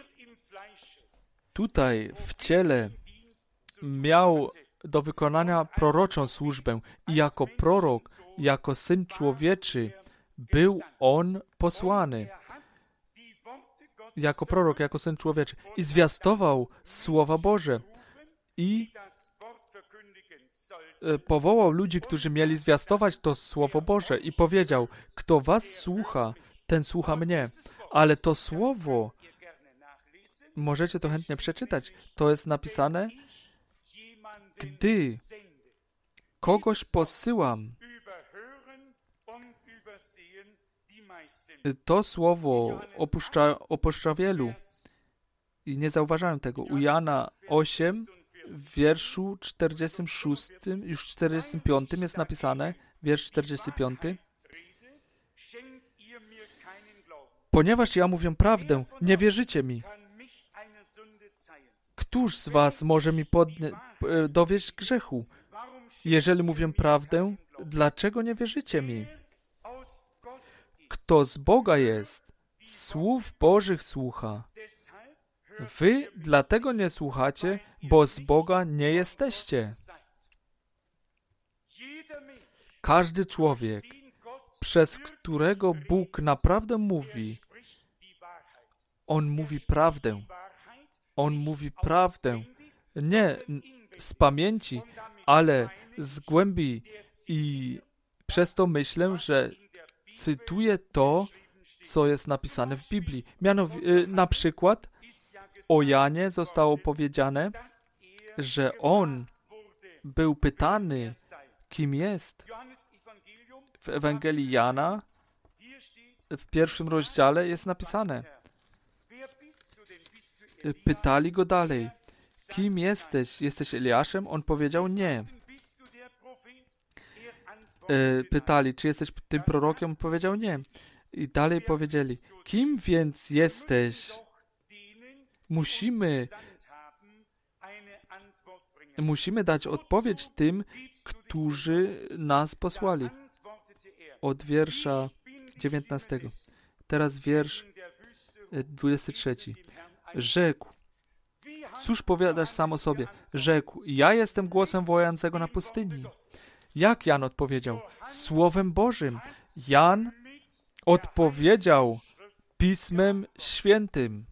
tutaj w ciele miał do wykonania proroczą służbę i jako prorok, jako Syn Człowieczy był On posłany. Jako prorok, jako Syn Człowieczy i zwiastował Słowa Boże i powołał ludzi, którzy mieli zwiastować to Słowo Boże i powiedział, kto was słucha, ten słucha mnie. Ale to Słowo, możecie to chętnie przeczytać, to jest napisane, gdy kogoś posyłam, to słowo opuszcza wielu i nie zauważają tego. U Jana 8 w wierszu 46, już 45 jest napisane, wiersz 45. Ponieważ ja mówię prawdę, nie wierzycie mi. Któż z was może mi dowieść grzechu? Jeżeli mówię prawdę, dlaczego nie wierzycie mi? Kto z Boga jest, słów Bożych słucha. Wy dlatego nie słuchacie, bo z Boga nie jesteście. Każdy człowiek, przez którego Bóg naprawdę mówi, on mówi prawdę. On mówi prawdę. Nie z pamięci, ale z głębi. I przez to myślę, że cytuję to, co jest napisane w Biblii. Na przykład o Janie zostało powiedziane, że on był pytany, kim jest. W Ewangelii Jana w 1 rozdziale jest napisane. Pytali go dalej, kim jesteś? Jesteś Eliaszem? On powiedział nie. Pytali, czy jesteś tym prorokiem? On powiedział nie. I dalej powiedzieli, kim więc jesteś? Musimy dać odpowiedź tym, którzy nas posłali. Od wiersza 19. Teraz wiersz 23. Rzekł, cóż powiadasz sam o sobie? Rzekł, ja jestem głosem wołającego na pustyni. Jak Jan odpowiedział? Słowem Bożym. Jan odpowiedział Pismem Świętym.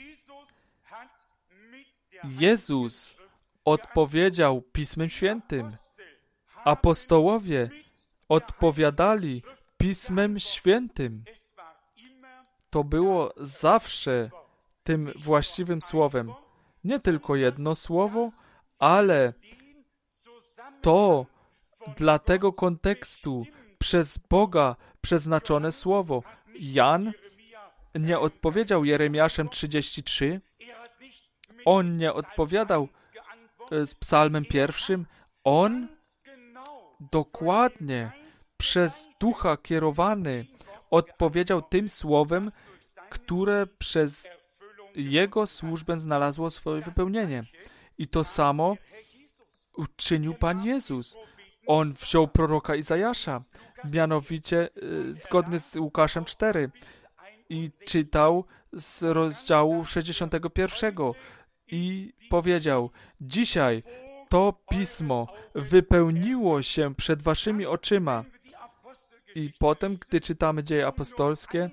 Jezus odpowiedział Pismem Świętym. Apostołowie odpowiadali Pismem Świętym. To było zawsze tym właściwym słowem. Nie tylko jedno słowo, ale to dla tego kontekstu przez Boga przeznaczone słowo. Jan nie odpowiedział Jeremiaszem 33. On nie odpowiadał z psalmem 1. On dokładnie przez Ducha kierowany odpowiedział tym słowem, które przez Jego służbę znalazło swoje wypełnienie. I to samo uczynił Pan Jezus. on wziął proroka Izajasza, mianowicie zgodnie z Łukaszem 4 i czytał z rozdziału 61 i powiedział: dzisiaj to pismo wypełniło się przed waszymi oczyma. I potem, gdy czytamy Dzieje apostolskie,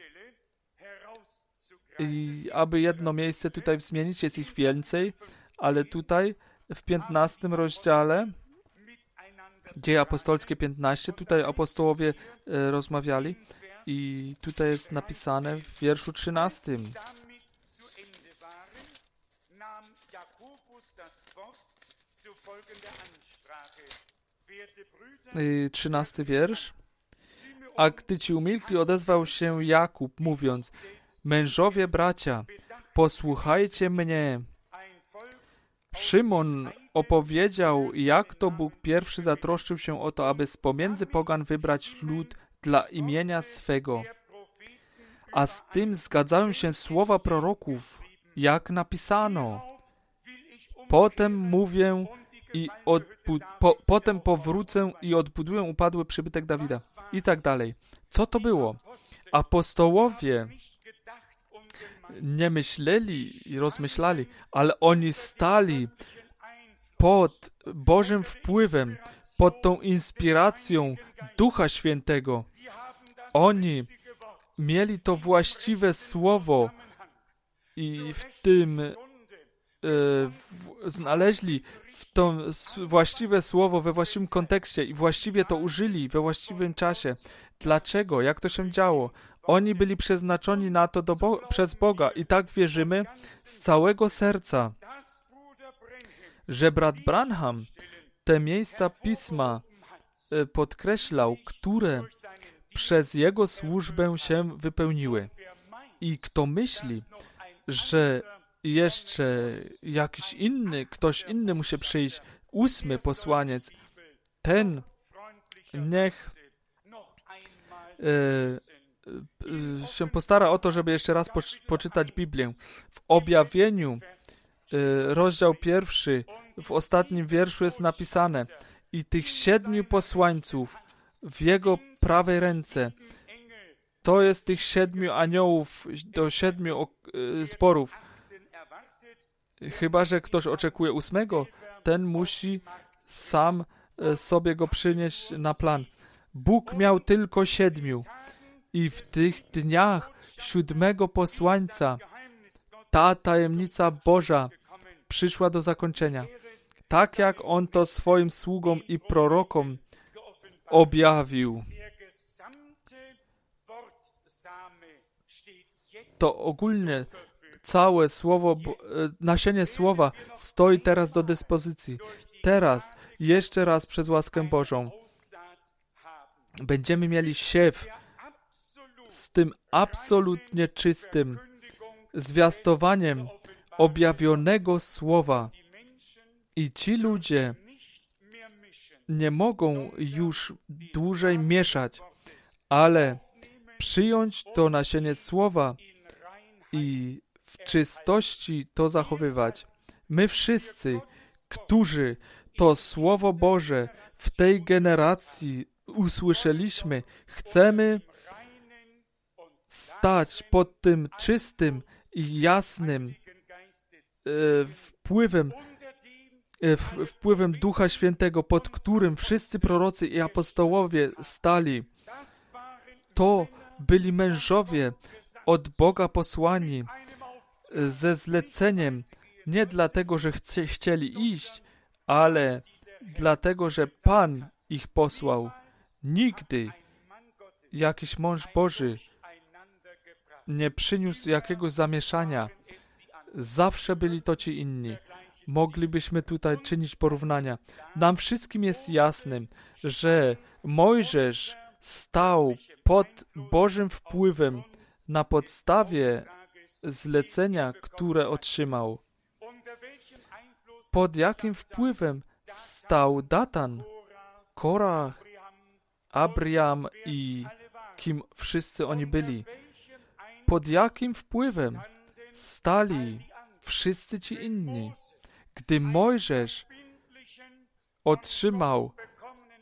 i aby jedno miejsce tutaj zmienić, jest ich więcej, ale tutaj w 15 rozdziale, Dzieje apostolskie 15, tutaj apostołowie rozmawiali i tutaj jest napisane w wierszu 13. 13 wiersz. A gdy ci umilkli, odezwał się Jakub, mówiąc: mężowie, bracia, posłuchajcie mnie. Szymon opowiedział, jak to Bóg pierwszy zatroszczył się o to, aby z pomiędzy pogan wybrać lud dla imienia swego. A z tym zgadzają się słowa proroków, jak napisano. Potem mówię i potem powrócę i odbuduję upadły przybytek Dawida. I tak dalej. Co to było? Apostołowie nie myśleli i rozmyślali, ale oni stali pod Bożym wpływem, pod tą inspiracją Ducha Świętego. Oni mieli to właściwe słowo i w tym znaleźli to właściwe słowo we właściwym kontekście i właściwie to użyli we właściwym czasie. Dlaczego? Jak to się działo? Oni byli przeznaczeni na to przez Boga i tak wierzymy z całego serca, że brat Branham te miejsca Pisma podkreślał, które przez jego służbę się wypełniły. I kto myśli, że jeszcze ktoś inny musi przyjść, 8. posłaniec, ten niech się postara o to, żeby jeszcze raz poczytać Biblię. W Objawieniu, rozdział 1, w ostatnim wierszu jest napisane: i tych 7 posłańców w jego prawej ręce, to jest tych 7 aniołów do 7 zborów. Chyba że ktoś oczekuje 8, ten musi sam sobie go przynieść na plan. Bóg miał tylko 7 i w tych dniach 7 posłańca ta tajemnica Boża przyszła do zakończenia. Tak jak On to swoim sługom i prorokom objawił. To ogólnie całe słowo, nasienie słowa stoi teraz do dyspozycji. Teraz, jeszcze raz przez łaskę Bożą, będziemy mieli siew z tym absolutnie czystym zwiastowaniem objawionego słowa. I ci ludzie nie mogą już dłużej mieszać, ale przyjąć to nasienie słowa i w czystości to zachowywać. My wszyscy, którzy to Słowo Boże w tej generacji usłyszeliśmy, chcemy stać pod tym czystym i jasnym wpływem Ducha Świętego, pod którym wszyscy prorocy i apostołowie stali. To byli mężowie od Boga posłani ze zleceniem, nie dlatego, że chcieli iść, ale dlatego, że Pan ich posłał. Nigdy jakiś mąż Boży nie przyniósł jakiegoś zamieszania. Zawsze byli to ci inni. Moglibyśmy tutaj czynić porównania. Nam wszystkim jest jasnym, że Mojżesz stał pod Bożym wpływem na podstawie zlecenia, które otrzymał. Pod jakim wpływem stał Datan, Korach, Abriam i kim wszyscy oni byli? Pod jakim wpływem stali wszyscy ci inni? Gdy Mojżesz otrzymał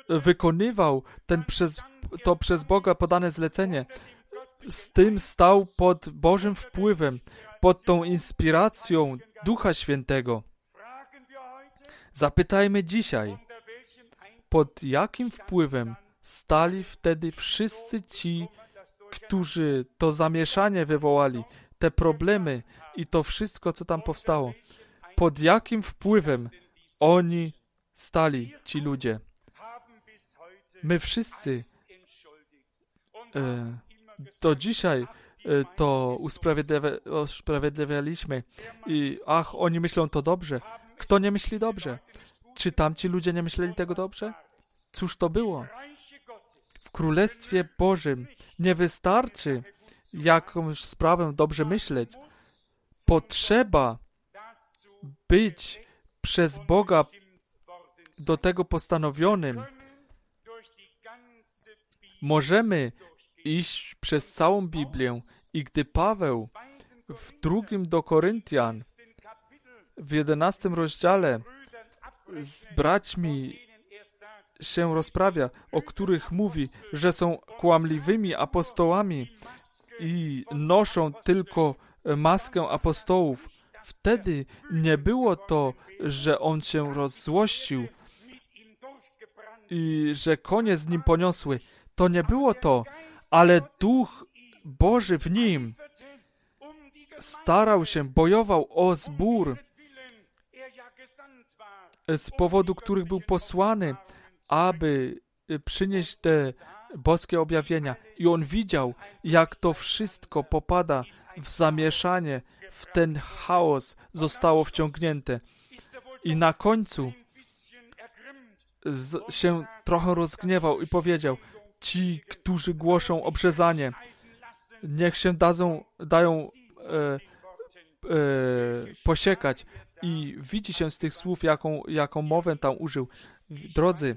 wykonywał to przez Boga podane zlecenie. Z tym stał pod Bożym wpływem, pod tą inspiracją Ducha Świętego. Zapytajmy dzisiaj, pod jakim wpływem stali wtedy wszyscy ci, którzy to zamieszanie wywołali, te problemy i to wszystko, co tam powstało. Pod jakim wpływem oni stali, ci ludzie. My wszyscy do dzisiaj to usprawiedliwialiśmy i oni myślą to dobrze. Kto nie myśli dobrze? Czy tamci ludzie nie myśleli tego dobrze? Cóż to było? W Królestwie Bożym nie wystarczy jakąś sprawę dobrze myśleć. Potrzeba być przez Boga do tego postanowionym. Możemy iść przez całą Biblię i gdy Paweł w 2 do Koryntian w 11 rozdziale z braćmi się rozprawia, o których mówi, że są kłamliwymi apostołami i noszą tylko maskę apostołów. Wtedy nie było to, że on się rozzłościł i że konie z nim poniosły. To nie było to, ale Duch Boży w nim starał się, bojował o zbór, z powodu których był posłany, aby przynieść te boskie objawienia. I on widział, jak to wszystko popada w zamieszanie, w ten chaos zostało wciągnięte. I na końcu się trochę rozgniewał i powiedział, ci, którzy głoszą obrzezanie, niech się dają posiekać. I widzi się z tych słów, jaką mowę tam użył. Drodzy,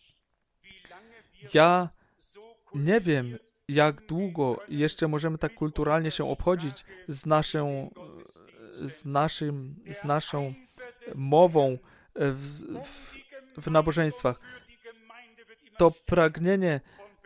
ja nie wiem, jak długo jeszcze możemy tak kulturalnie się obchodzić z naszą mową w nabożeństwach. To pragnienie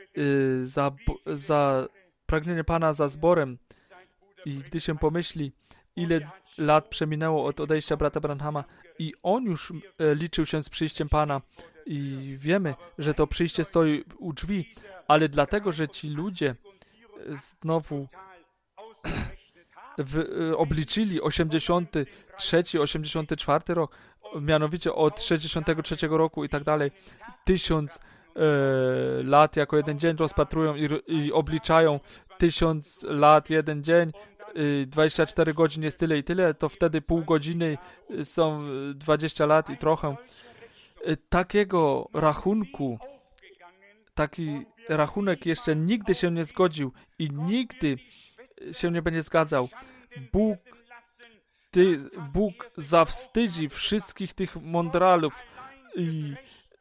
pragnienie Pana za zborem i gdy się pomyśli, ile lat przeminęło od odejścia brata Branhama i on już liczył się z przyjściem Pana i wiemy, że to przyjście stoi u drzwi, ale dlatego, że ci ludzie znowu obliczyli 83, 84 rok, mianowicie od 63 roku i tak dalej, 1000 lat jako jeden dzień rozpatrują i obliczają 1000 lat jeden dzień, 24 godzin jest tyle i tyle, to wtedy pół godziny są 20 lat i trochę. Takiego rachunku, taki rachunek jeszcze nigdy się nie zgodził i nigdy się nie będzie zgadzał. Bóg zawstydzi wszystkich tych mądralów i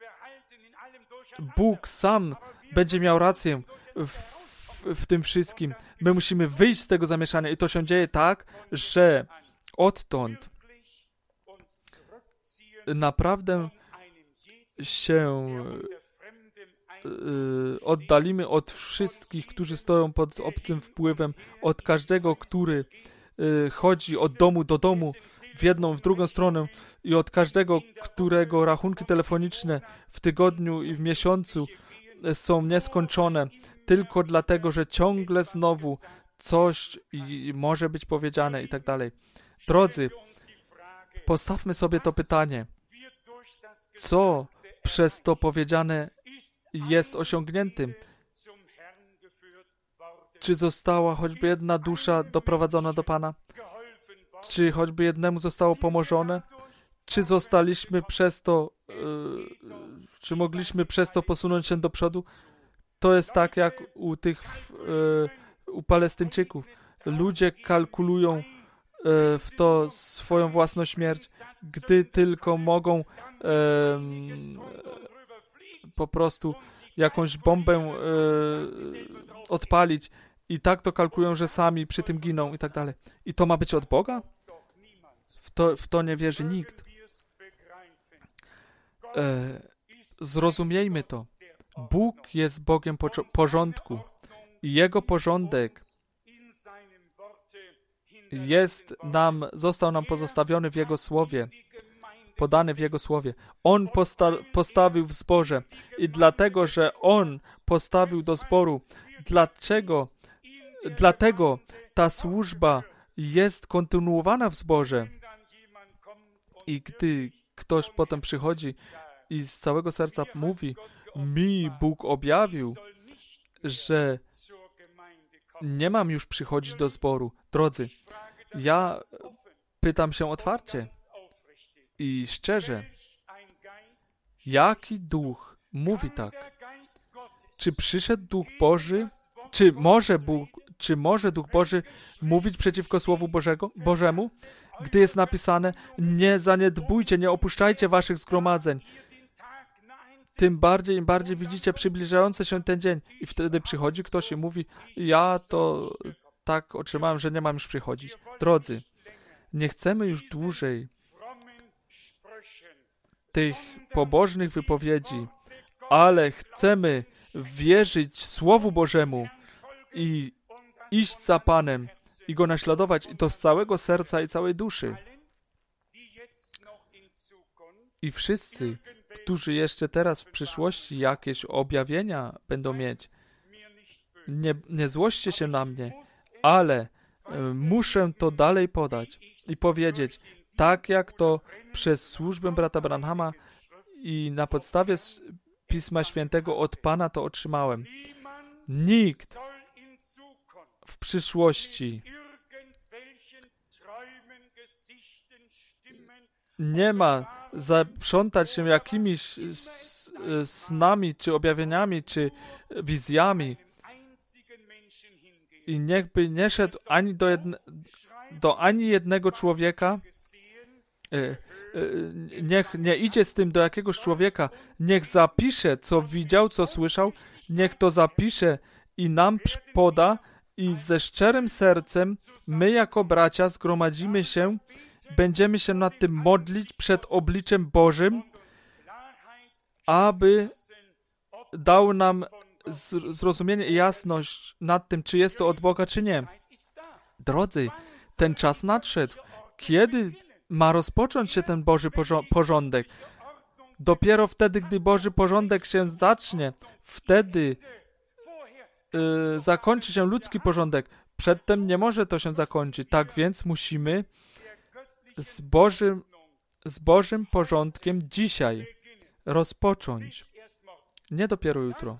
Bóg sam będzie miał rację w tym wszystkim. My musimy wyjść z tego zamieszania i to się dzieje tak, że odtąd naprawdę się oddalimy od wszystkich, którzy stoją pod obcym wpływem, od każdego, który chodzi od domu do domu, w jedną, w drugą stronę i od każdego, którego rachunki telefoniczne w tygodniu i w miesiącu są nieskończone, tylko dlatego, że ciągle znowu coś może być powiedziane i tak dalej. Drodzy, postawmy sobie to pytanie. Co przez to powiedziane jest osiągniętym? Czy została choćby jedna dusza doprowadzona do Pana? Czy choćby jednemu zostało pomożone? Czy zostaliśmy przez to, czy mogliśmy przez to posunąć się do przodu? To jest tak jak u Palestyńczyków. Ludzie kalkulują w to swoją własną śmierć, gdy tylko mogą po prostu jakąś bombę odpalić i tak to kalkulują, że sami przy tym giną i tak dalej. I to ma być od Boga? W to nie wierzy nikt. Zrozumiejmy to. Bóg jest Bogiem porządku i Jego porządek został nam pozostawiony w Jego Słowie, podany w Jego Słowie. On postawił w zborze i dlatego, że On postawił do zboru, dlatego ta służba jest kontynuowana w zborze. I gdy ktoś potem przychodzi i z całego serca mówi, mi Bóg objawił, że nie mam już przychodzić do zboru. Drodzy, ja pytam się otwarcie i szczerze, jaki duch mówi tak? Czy przyszedł Duch Boży? Czy może Duch Boży mówić przeciwko Słowu Bożemu? Gdy jest napisane, nie zaniedbujcie, nie opuszczajcie waszych zgromadzeń. Tym bardziej, im bardziej widzicie przybliżający się ten dzień. I wtedy przychodzi ktoś i mówi, ja to tak otrzymałem, że nie mam już przychodzić. Drodzy, nie chcemy już dłużej tych pobożnych wypowiedzi, ale chcemy wierzyć Słowu Bożemu i iść za Panem i Go naśladować i to z całego serca i całej duszy. I wszyscy, którzy jeszcze teraz w przyszłości jakieś objawienia będą mieć, nie złoście się na mnie, ale muszę to dalej podać i powiedzieć, tak jak to przez służbę brata Branhama i na podstawie Pisma Świętego od Pana to otrzymałem. Nikt w przyszłości nie ma zaprzątać się jakimiś snami, czy objawieniami, czy wizjami i niechby nie szedł ani do ani jednego człowieka, niech nie idzie z tym do jakiegoś człowieka, niech zapisze, co widział, co słyszał, niech to zapisze i nam poda i ze szczerym sercem my jako bracia zgromadzimy się, będziemy się nad tym modlić przed obliczem Bożym, aby dał nam zrozumienie i jasność nad tym, czy jest to od Boga, czy nie. Drodzy, ten czas nadszedł. Kiedy ma rozpocząć się ten Boży porządek? Dopiero wtedy, gdy Boży porządek się zacznie, wtedy zakończy się ludzki porządek. Przedtem nie może to się zakończyć. Tak więc musimy z Bożym porządkiem dzisiaj rozpocząć. Nie dopiero jutro.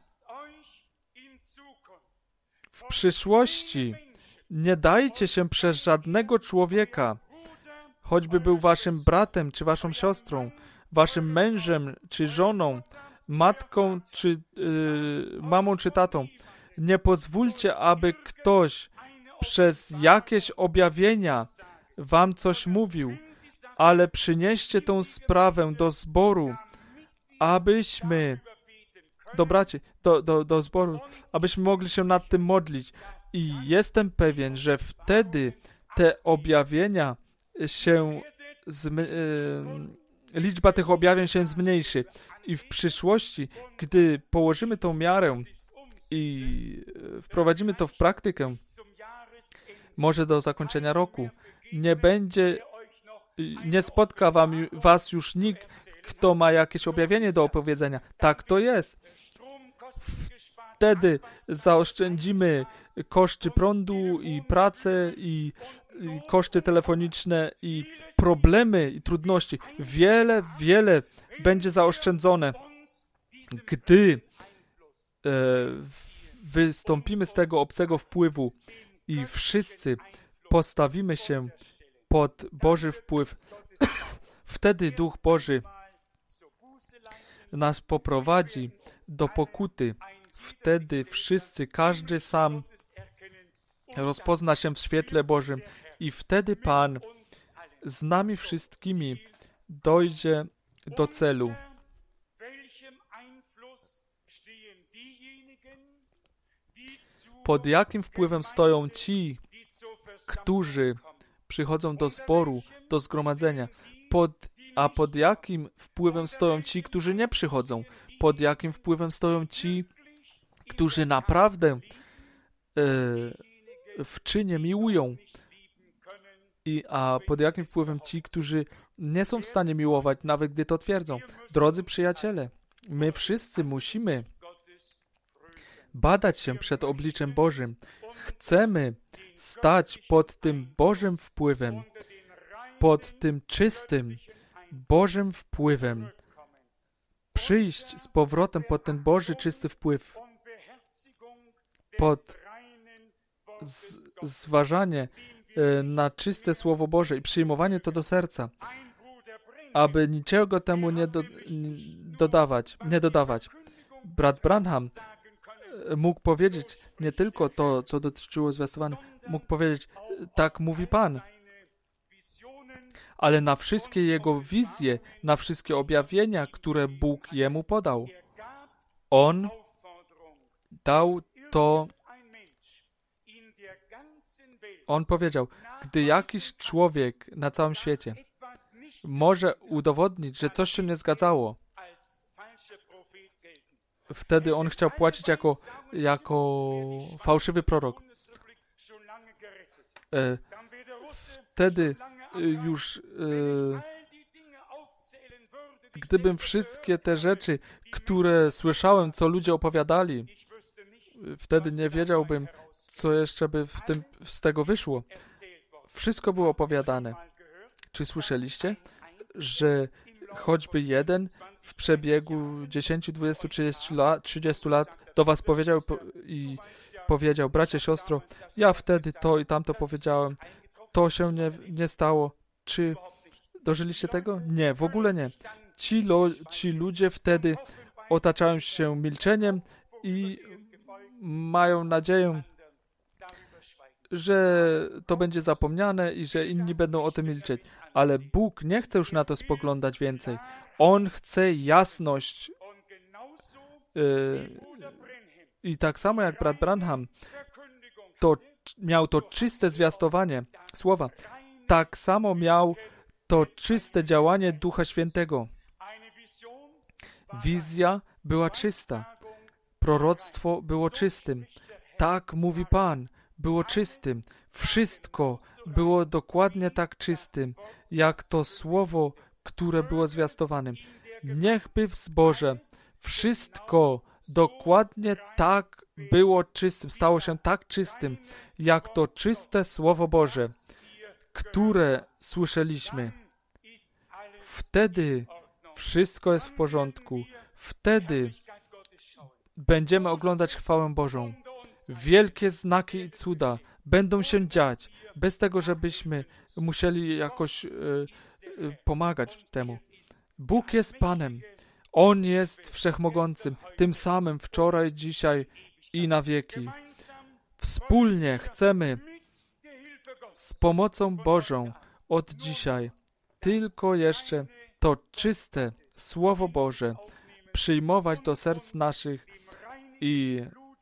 W przyszłości nie dajcie się przez żadnego człowieka, choćby był waszym bratem, czy waszą siostrą, waszym mężem, czy żoną, matką, czy mamą, czy tatą. Nie pozwólcie, aby ktoś przez jakieś objawienia wam coś mówił, ale przynieście tą sprawę do zboru, abyśmy do zboru, abyśmy mogli się nad tym modlić. I jestem pewien, że wtedy te objawienia się liczba tych objawień się zmniejszy. I w przyszłości, gdy położymy tą miarę i wprowadzimy to w praktykę, może do zakończenia roku, nie spotka was już nikt, kto ma jakieś objawienie do opowiedzenia. Tak to jest. Wtedy zaoszczędzimy koszty prądu i pracę i koszty telefoniczne i problemy i trudności. Wiele będzie zaoszczędzone, gdy wystąpimy z tego obcego wpływu i wszyscy postawimy się pod Boży wpływ. Wtedy Duch Boży nas poprowadzi do pokuty. Wtedy wszyscy, każdy sam rozpozna się w świetle Bożym i wtedy Pan z nami wszystkimi dojdzie do celu. Pod jakim wpływem stoją ci, którzy przychodzą do zboru, do zgromadzenia? A pod jakim wpływem stoją ci, którzy nie przychodzą? pod jakim wpływem stoją ci, którzy naprawdę w czynie miłują, a pod jakim wpływem ci, którzy nie są w stanie miłować, nawet gdy to twierdzą. Drodzy przyjaciele, my wszyscy musimy badać się przed obliczem Bożym. Chcemy stać pod tym Bożym wpływem, pod tym czystym Bożym wpływem, przyjść z powrotem pod ten Boży czysty wpływ, pod zważanie na czyste Słowo Boże i przyjmowanie to do serca, aby niczego temu nie dodawać. Brat Branham mógł powiedzieć nie tylko to, co dotyczyło zwiastowania, mógł powiedzieć, tak mówi Pan, ale na wszystkie jego wizje, na wszystkie objawienia, które Bóg jemu podał, on dał to. On powiedział, gdy jakiś człowiek na całym świecie może udowodnić, że coś się nie zgadzało, wtedy on chciał płacić jako fałszywy prorok. Wtedy już gdybym wszystkie te rzeczy, które słyszałem, co ludzie opowiadali, wtedy nie wiedziałbym, co jeszcze by z tego wyszło. Wszystko było opowiadane. Czy słyszeliście, że choćby jeden w przebiegu 10, 20, 30 lat do was powiedział, bracie, siostro, ja wtedy to i tamto powiedziałem, to się nie stało. Czy dożyliście tego? Nie, w ogóle nie. Ci ludzie wtedy otaczają się milczeniem i mają nadzieję, że to będzie zapomniane i że inni będą o tym milczeć. Ale Bóg nie chce już na to spoglądać więcej. On chce jasność. I tak samo jak brat Branham miał to czyste zwiastowanie słowa, tak samo miał to czyste działanie Ducha Świętego. Wizja była czysta. Proroctwo było czystym. Tak mówi Pan, było czystym. Wszystko było dokładnie tak czystym, jak to słowo, które było zwiastowanym. Niechby w zborze wszystko dokładnie tak było czystym, stało się tak czystym, jak to czyste Słowo Boże, które słyszeliśmy. Wtedy wszystko jest w porządku. Wtedy będziemy oglądać chwałę Bożą. Wielkie znaki i cuda będą się dziać, bez tego, żebyśmy musieli jakoś pomagać temu. Bóg jest Panem. On jest wszechmogącym, tym samym wczoraj, dzisiaj i na wieki. Wspólnie chcemy z pomocą Bożą od dzisiaj tylko jeszcze to czyste Słowo Boże przyjmować do serc naszych i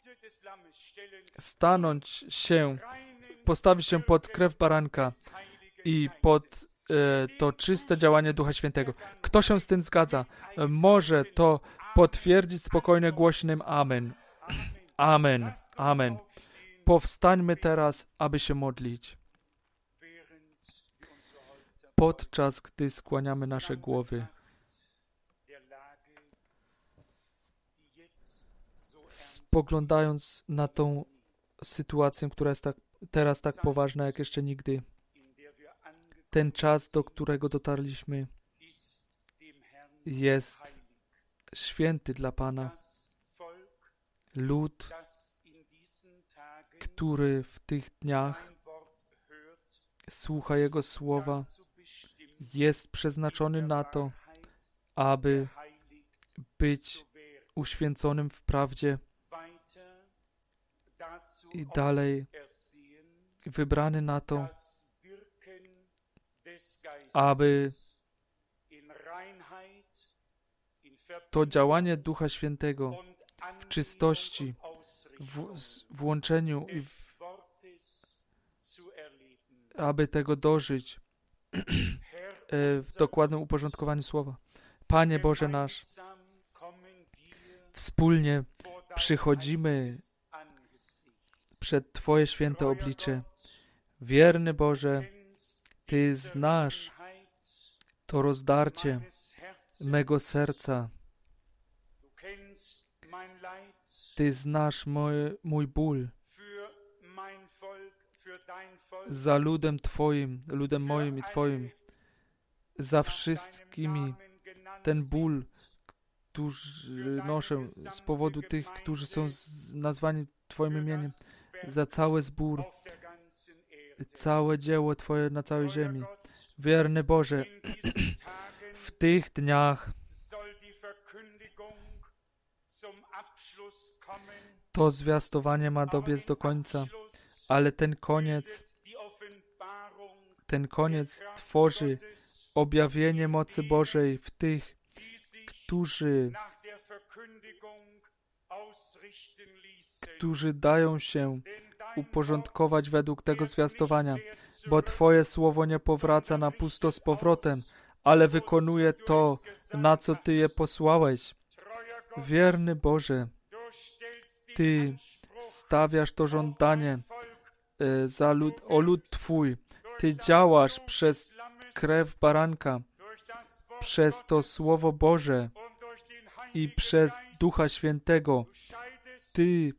postawić się pod krew baranka i pod to czyste działanie Ducha Świętego. Kto się z tym zgadza, może to potwierdzić spokojnie głośnym amen. Amen. Amen. Powstańmy teraz, aby się modlić. Podczas gdy skłaniamy nasze głowy, spoglądając na tą sytuację, która jest teraz tak poważna jak jeszcze nigdy, ten czas, do którego dotarliśmy, jest święty dla Pana. Lud, który w tych dniach słucha Jego słowa, jest przeznaczony na to, aby być uświęconym w prawdzie i dalej wybrany na to, aby to działanie Ducha Świętego w czystości, w łączeniu i aby tego dożyć w dokładnym uporządkowaniu słowa. Panie Boże nasz, wspólnie przychodzimy przed Twoje święte oblicze. Wierny Boże, Ty znasz to rozdarcie mego serca. Ty znasz mój ból za ludem Twoim, ludem moim i Twoim, za wszystkimi ten ból, którzy noszę z powodu tych, którzy są nazwani Twoim imieniem, za cały zbór, całe dzieło Twoje na całej ziemi. Wierny Boże, w tych dniach to zwiastowanie ma dobiec do końca, ale ten koniec tworzy objawienie mocy Bożej w tych, którzy dają się uporządkować według tego zwiastowania, bo Twoje słowo nie powraca na pusto z powrotem, ale wykonuje to, na co Ty je posłałeś. Wierny Boże, Ty stawiasz to żądanie o lud Twój. Ty działasz przez krew baranka, przez to Słowo Boże i przez Ducha Świętego. Ty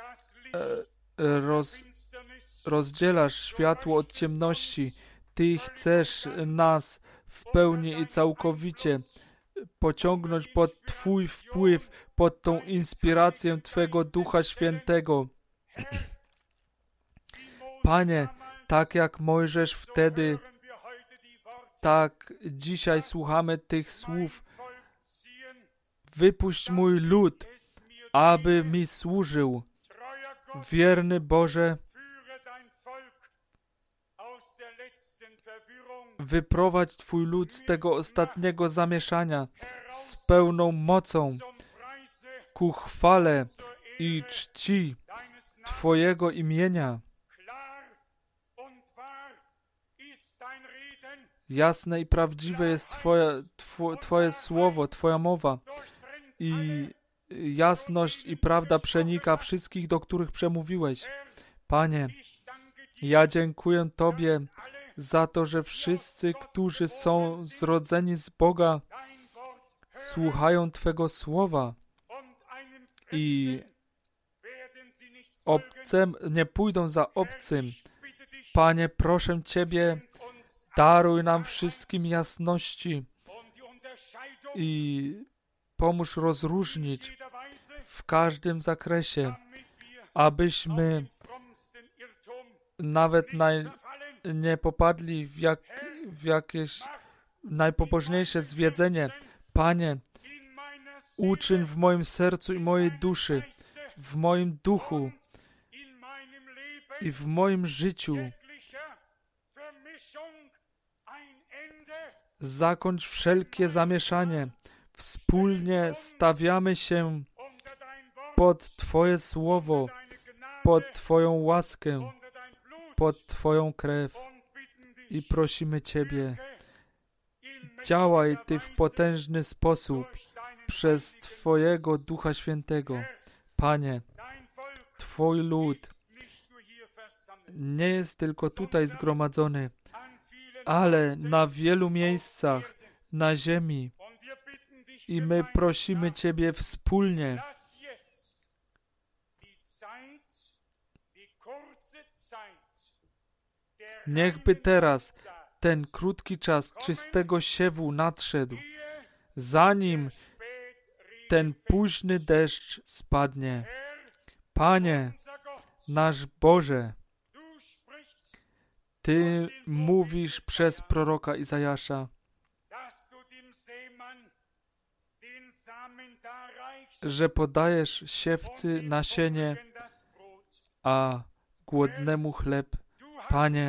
rozdzielasz światło od ciemności. Ty chcesz nas w pełni i całkowicie pociągnąć pod Twój wpływ, pod tą inspirację Twego Ducha Świętego. Panie, tak jak Mojżesz wtedy, tak dzisiaj słuchamy tych słów. Wypuść mój lud, aby mi służył. Wierny Boże, wyprowadź Twój lud z tego ostatniego zamieszania z pełną mocą ku chwale i czci Twojego imienia. Jasne i prawdziwe jest Twoje słowo, Twoja mowa i jasność i prawda przenika wszystkich, do których przemówiłeś. Panie, ja dziękuję Tobie za to, że wszyscy, którzy są zrodzeni z Boga, słuchają Twego słowa i nie pójdą za obcym. Panie, proszę Ciebie, daruj nam wszystkim jasności i pomóż rozróżnić w każdym zakresie, abyśmy nawet nie popadli w jakieś najpobożniejsze zwiedzenie. Panie, uczyń w moim sercu i mojej duszy, w moim duchu i w moim życiu. Zakończ wszelkie zamieszanie. Wspólnie stawiamy się pod Twoje słowo, pod Twoją łaskę, pod Twoją krew i prosimy Ciebie, działaj Ty w potężny sposób przez Twojego Ducha Świętego. Panie, Twój lud nie jest tylko tutaj zgromadzony, ale na wielu miejscach na ziemi i my prosimy Ciebie wspólnie, niechby teraz ten krótki czas czystego siewu nadszedł, zanim ten późny deszcz spadnie. Panie, nasz Boże, Ty mówisz przez proroka Izajasza, że podajesz siewcy nasienie, a głodnemu chleb. Panie,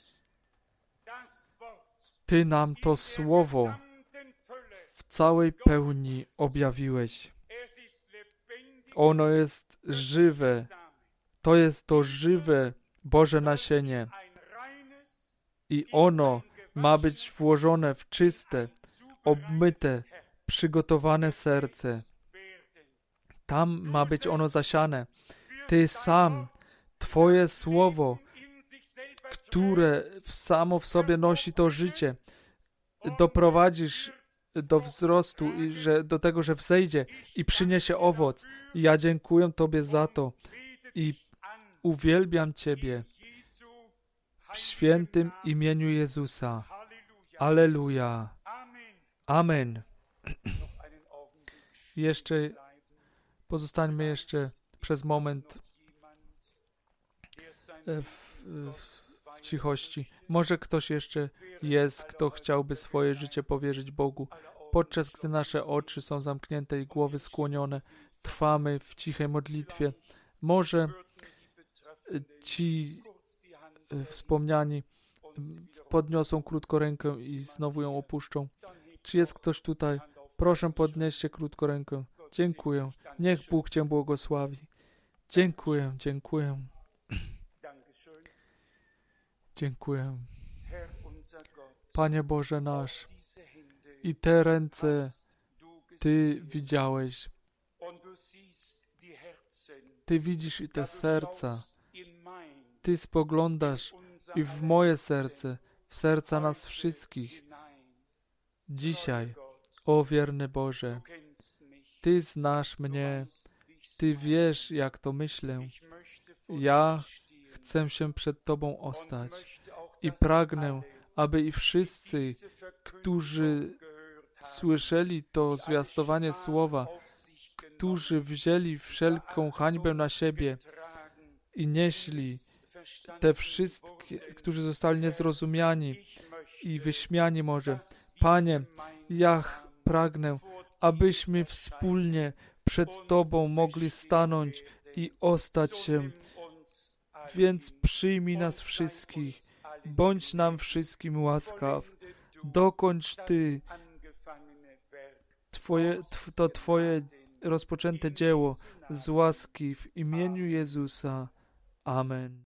Ty nam to słowo w całej pełni objawiłeś. Ono jest żywe. To jest to żywe Boże nasienie. I ono ma być włożone w czyste, obmyte, przygotowane serce. tam ma być ono zasiane. Ty sam, Twoje słowo, które samo w sobie nosi to życie, doprowadzisz do wzrostu i do tego, że wzejdzie i przyniesie owoc. Ja dziękuję Tobie za to i uwielbiam Ciebie w świętym imieniu Jezusa. Alleluja. Amen. Pozostańmy jeszcze przez moment w cichości. Może ktoś jeszcze jest, kto chciałby swoje życie powierzyć Bogu. Podczas gdy nasze oczy są zamknięte i głowy skłonione, trwamy w cichej modlitwie. Może ci wspomniani podniosą krótko rękę i znowu ją opuszczą. Czy jest ktoś tutaj? Proszę, podnieście krótko rękę. Dziękuję. Niech Bóg Cię błogosławi. Dziękuję, dziękuję. Dziękuję. Panie Boże nasz, i te ręce Ty widziałeś. Ty widzisz i te serca. Ty spoglądasz i w moje serce, w serca nas wszystkich. Dzisiaj, o wierny Boże, Ty znasz mnie, Ty wiesz, jak to myślę. Ja chcę się przed Tobą ostać i pragnę, aby i wszyscy, którzy słyszeli to zwiastowanie słowa, którzy wzięli wszelką hańbę na siebie i nieśli te wszystkie, którzy zostali niezrozumiani i wyśmiani może. Panie, ja pragnę, abyśmy wspólnie przed Tobą mogli stanąć i ostać się. Więc przyjmij nas wszystkich, bądź nam wszystkim łaskaw. Dokończ Ty to Twoje rozpoczęte dzieło z łaski w imieniu Jezusa. Amen.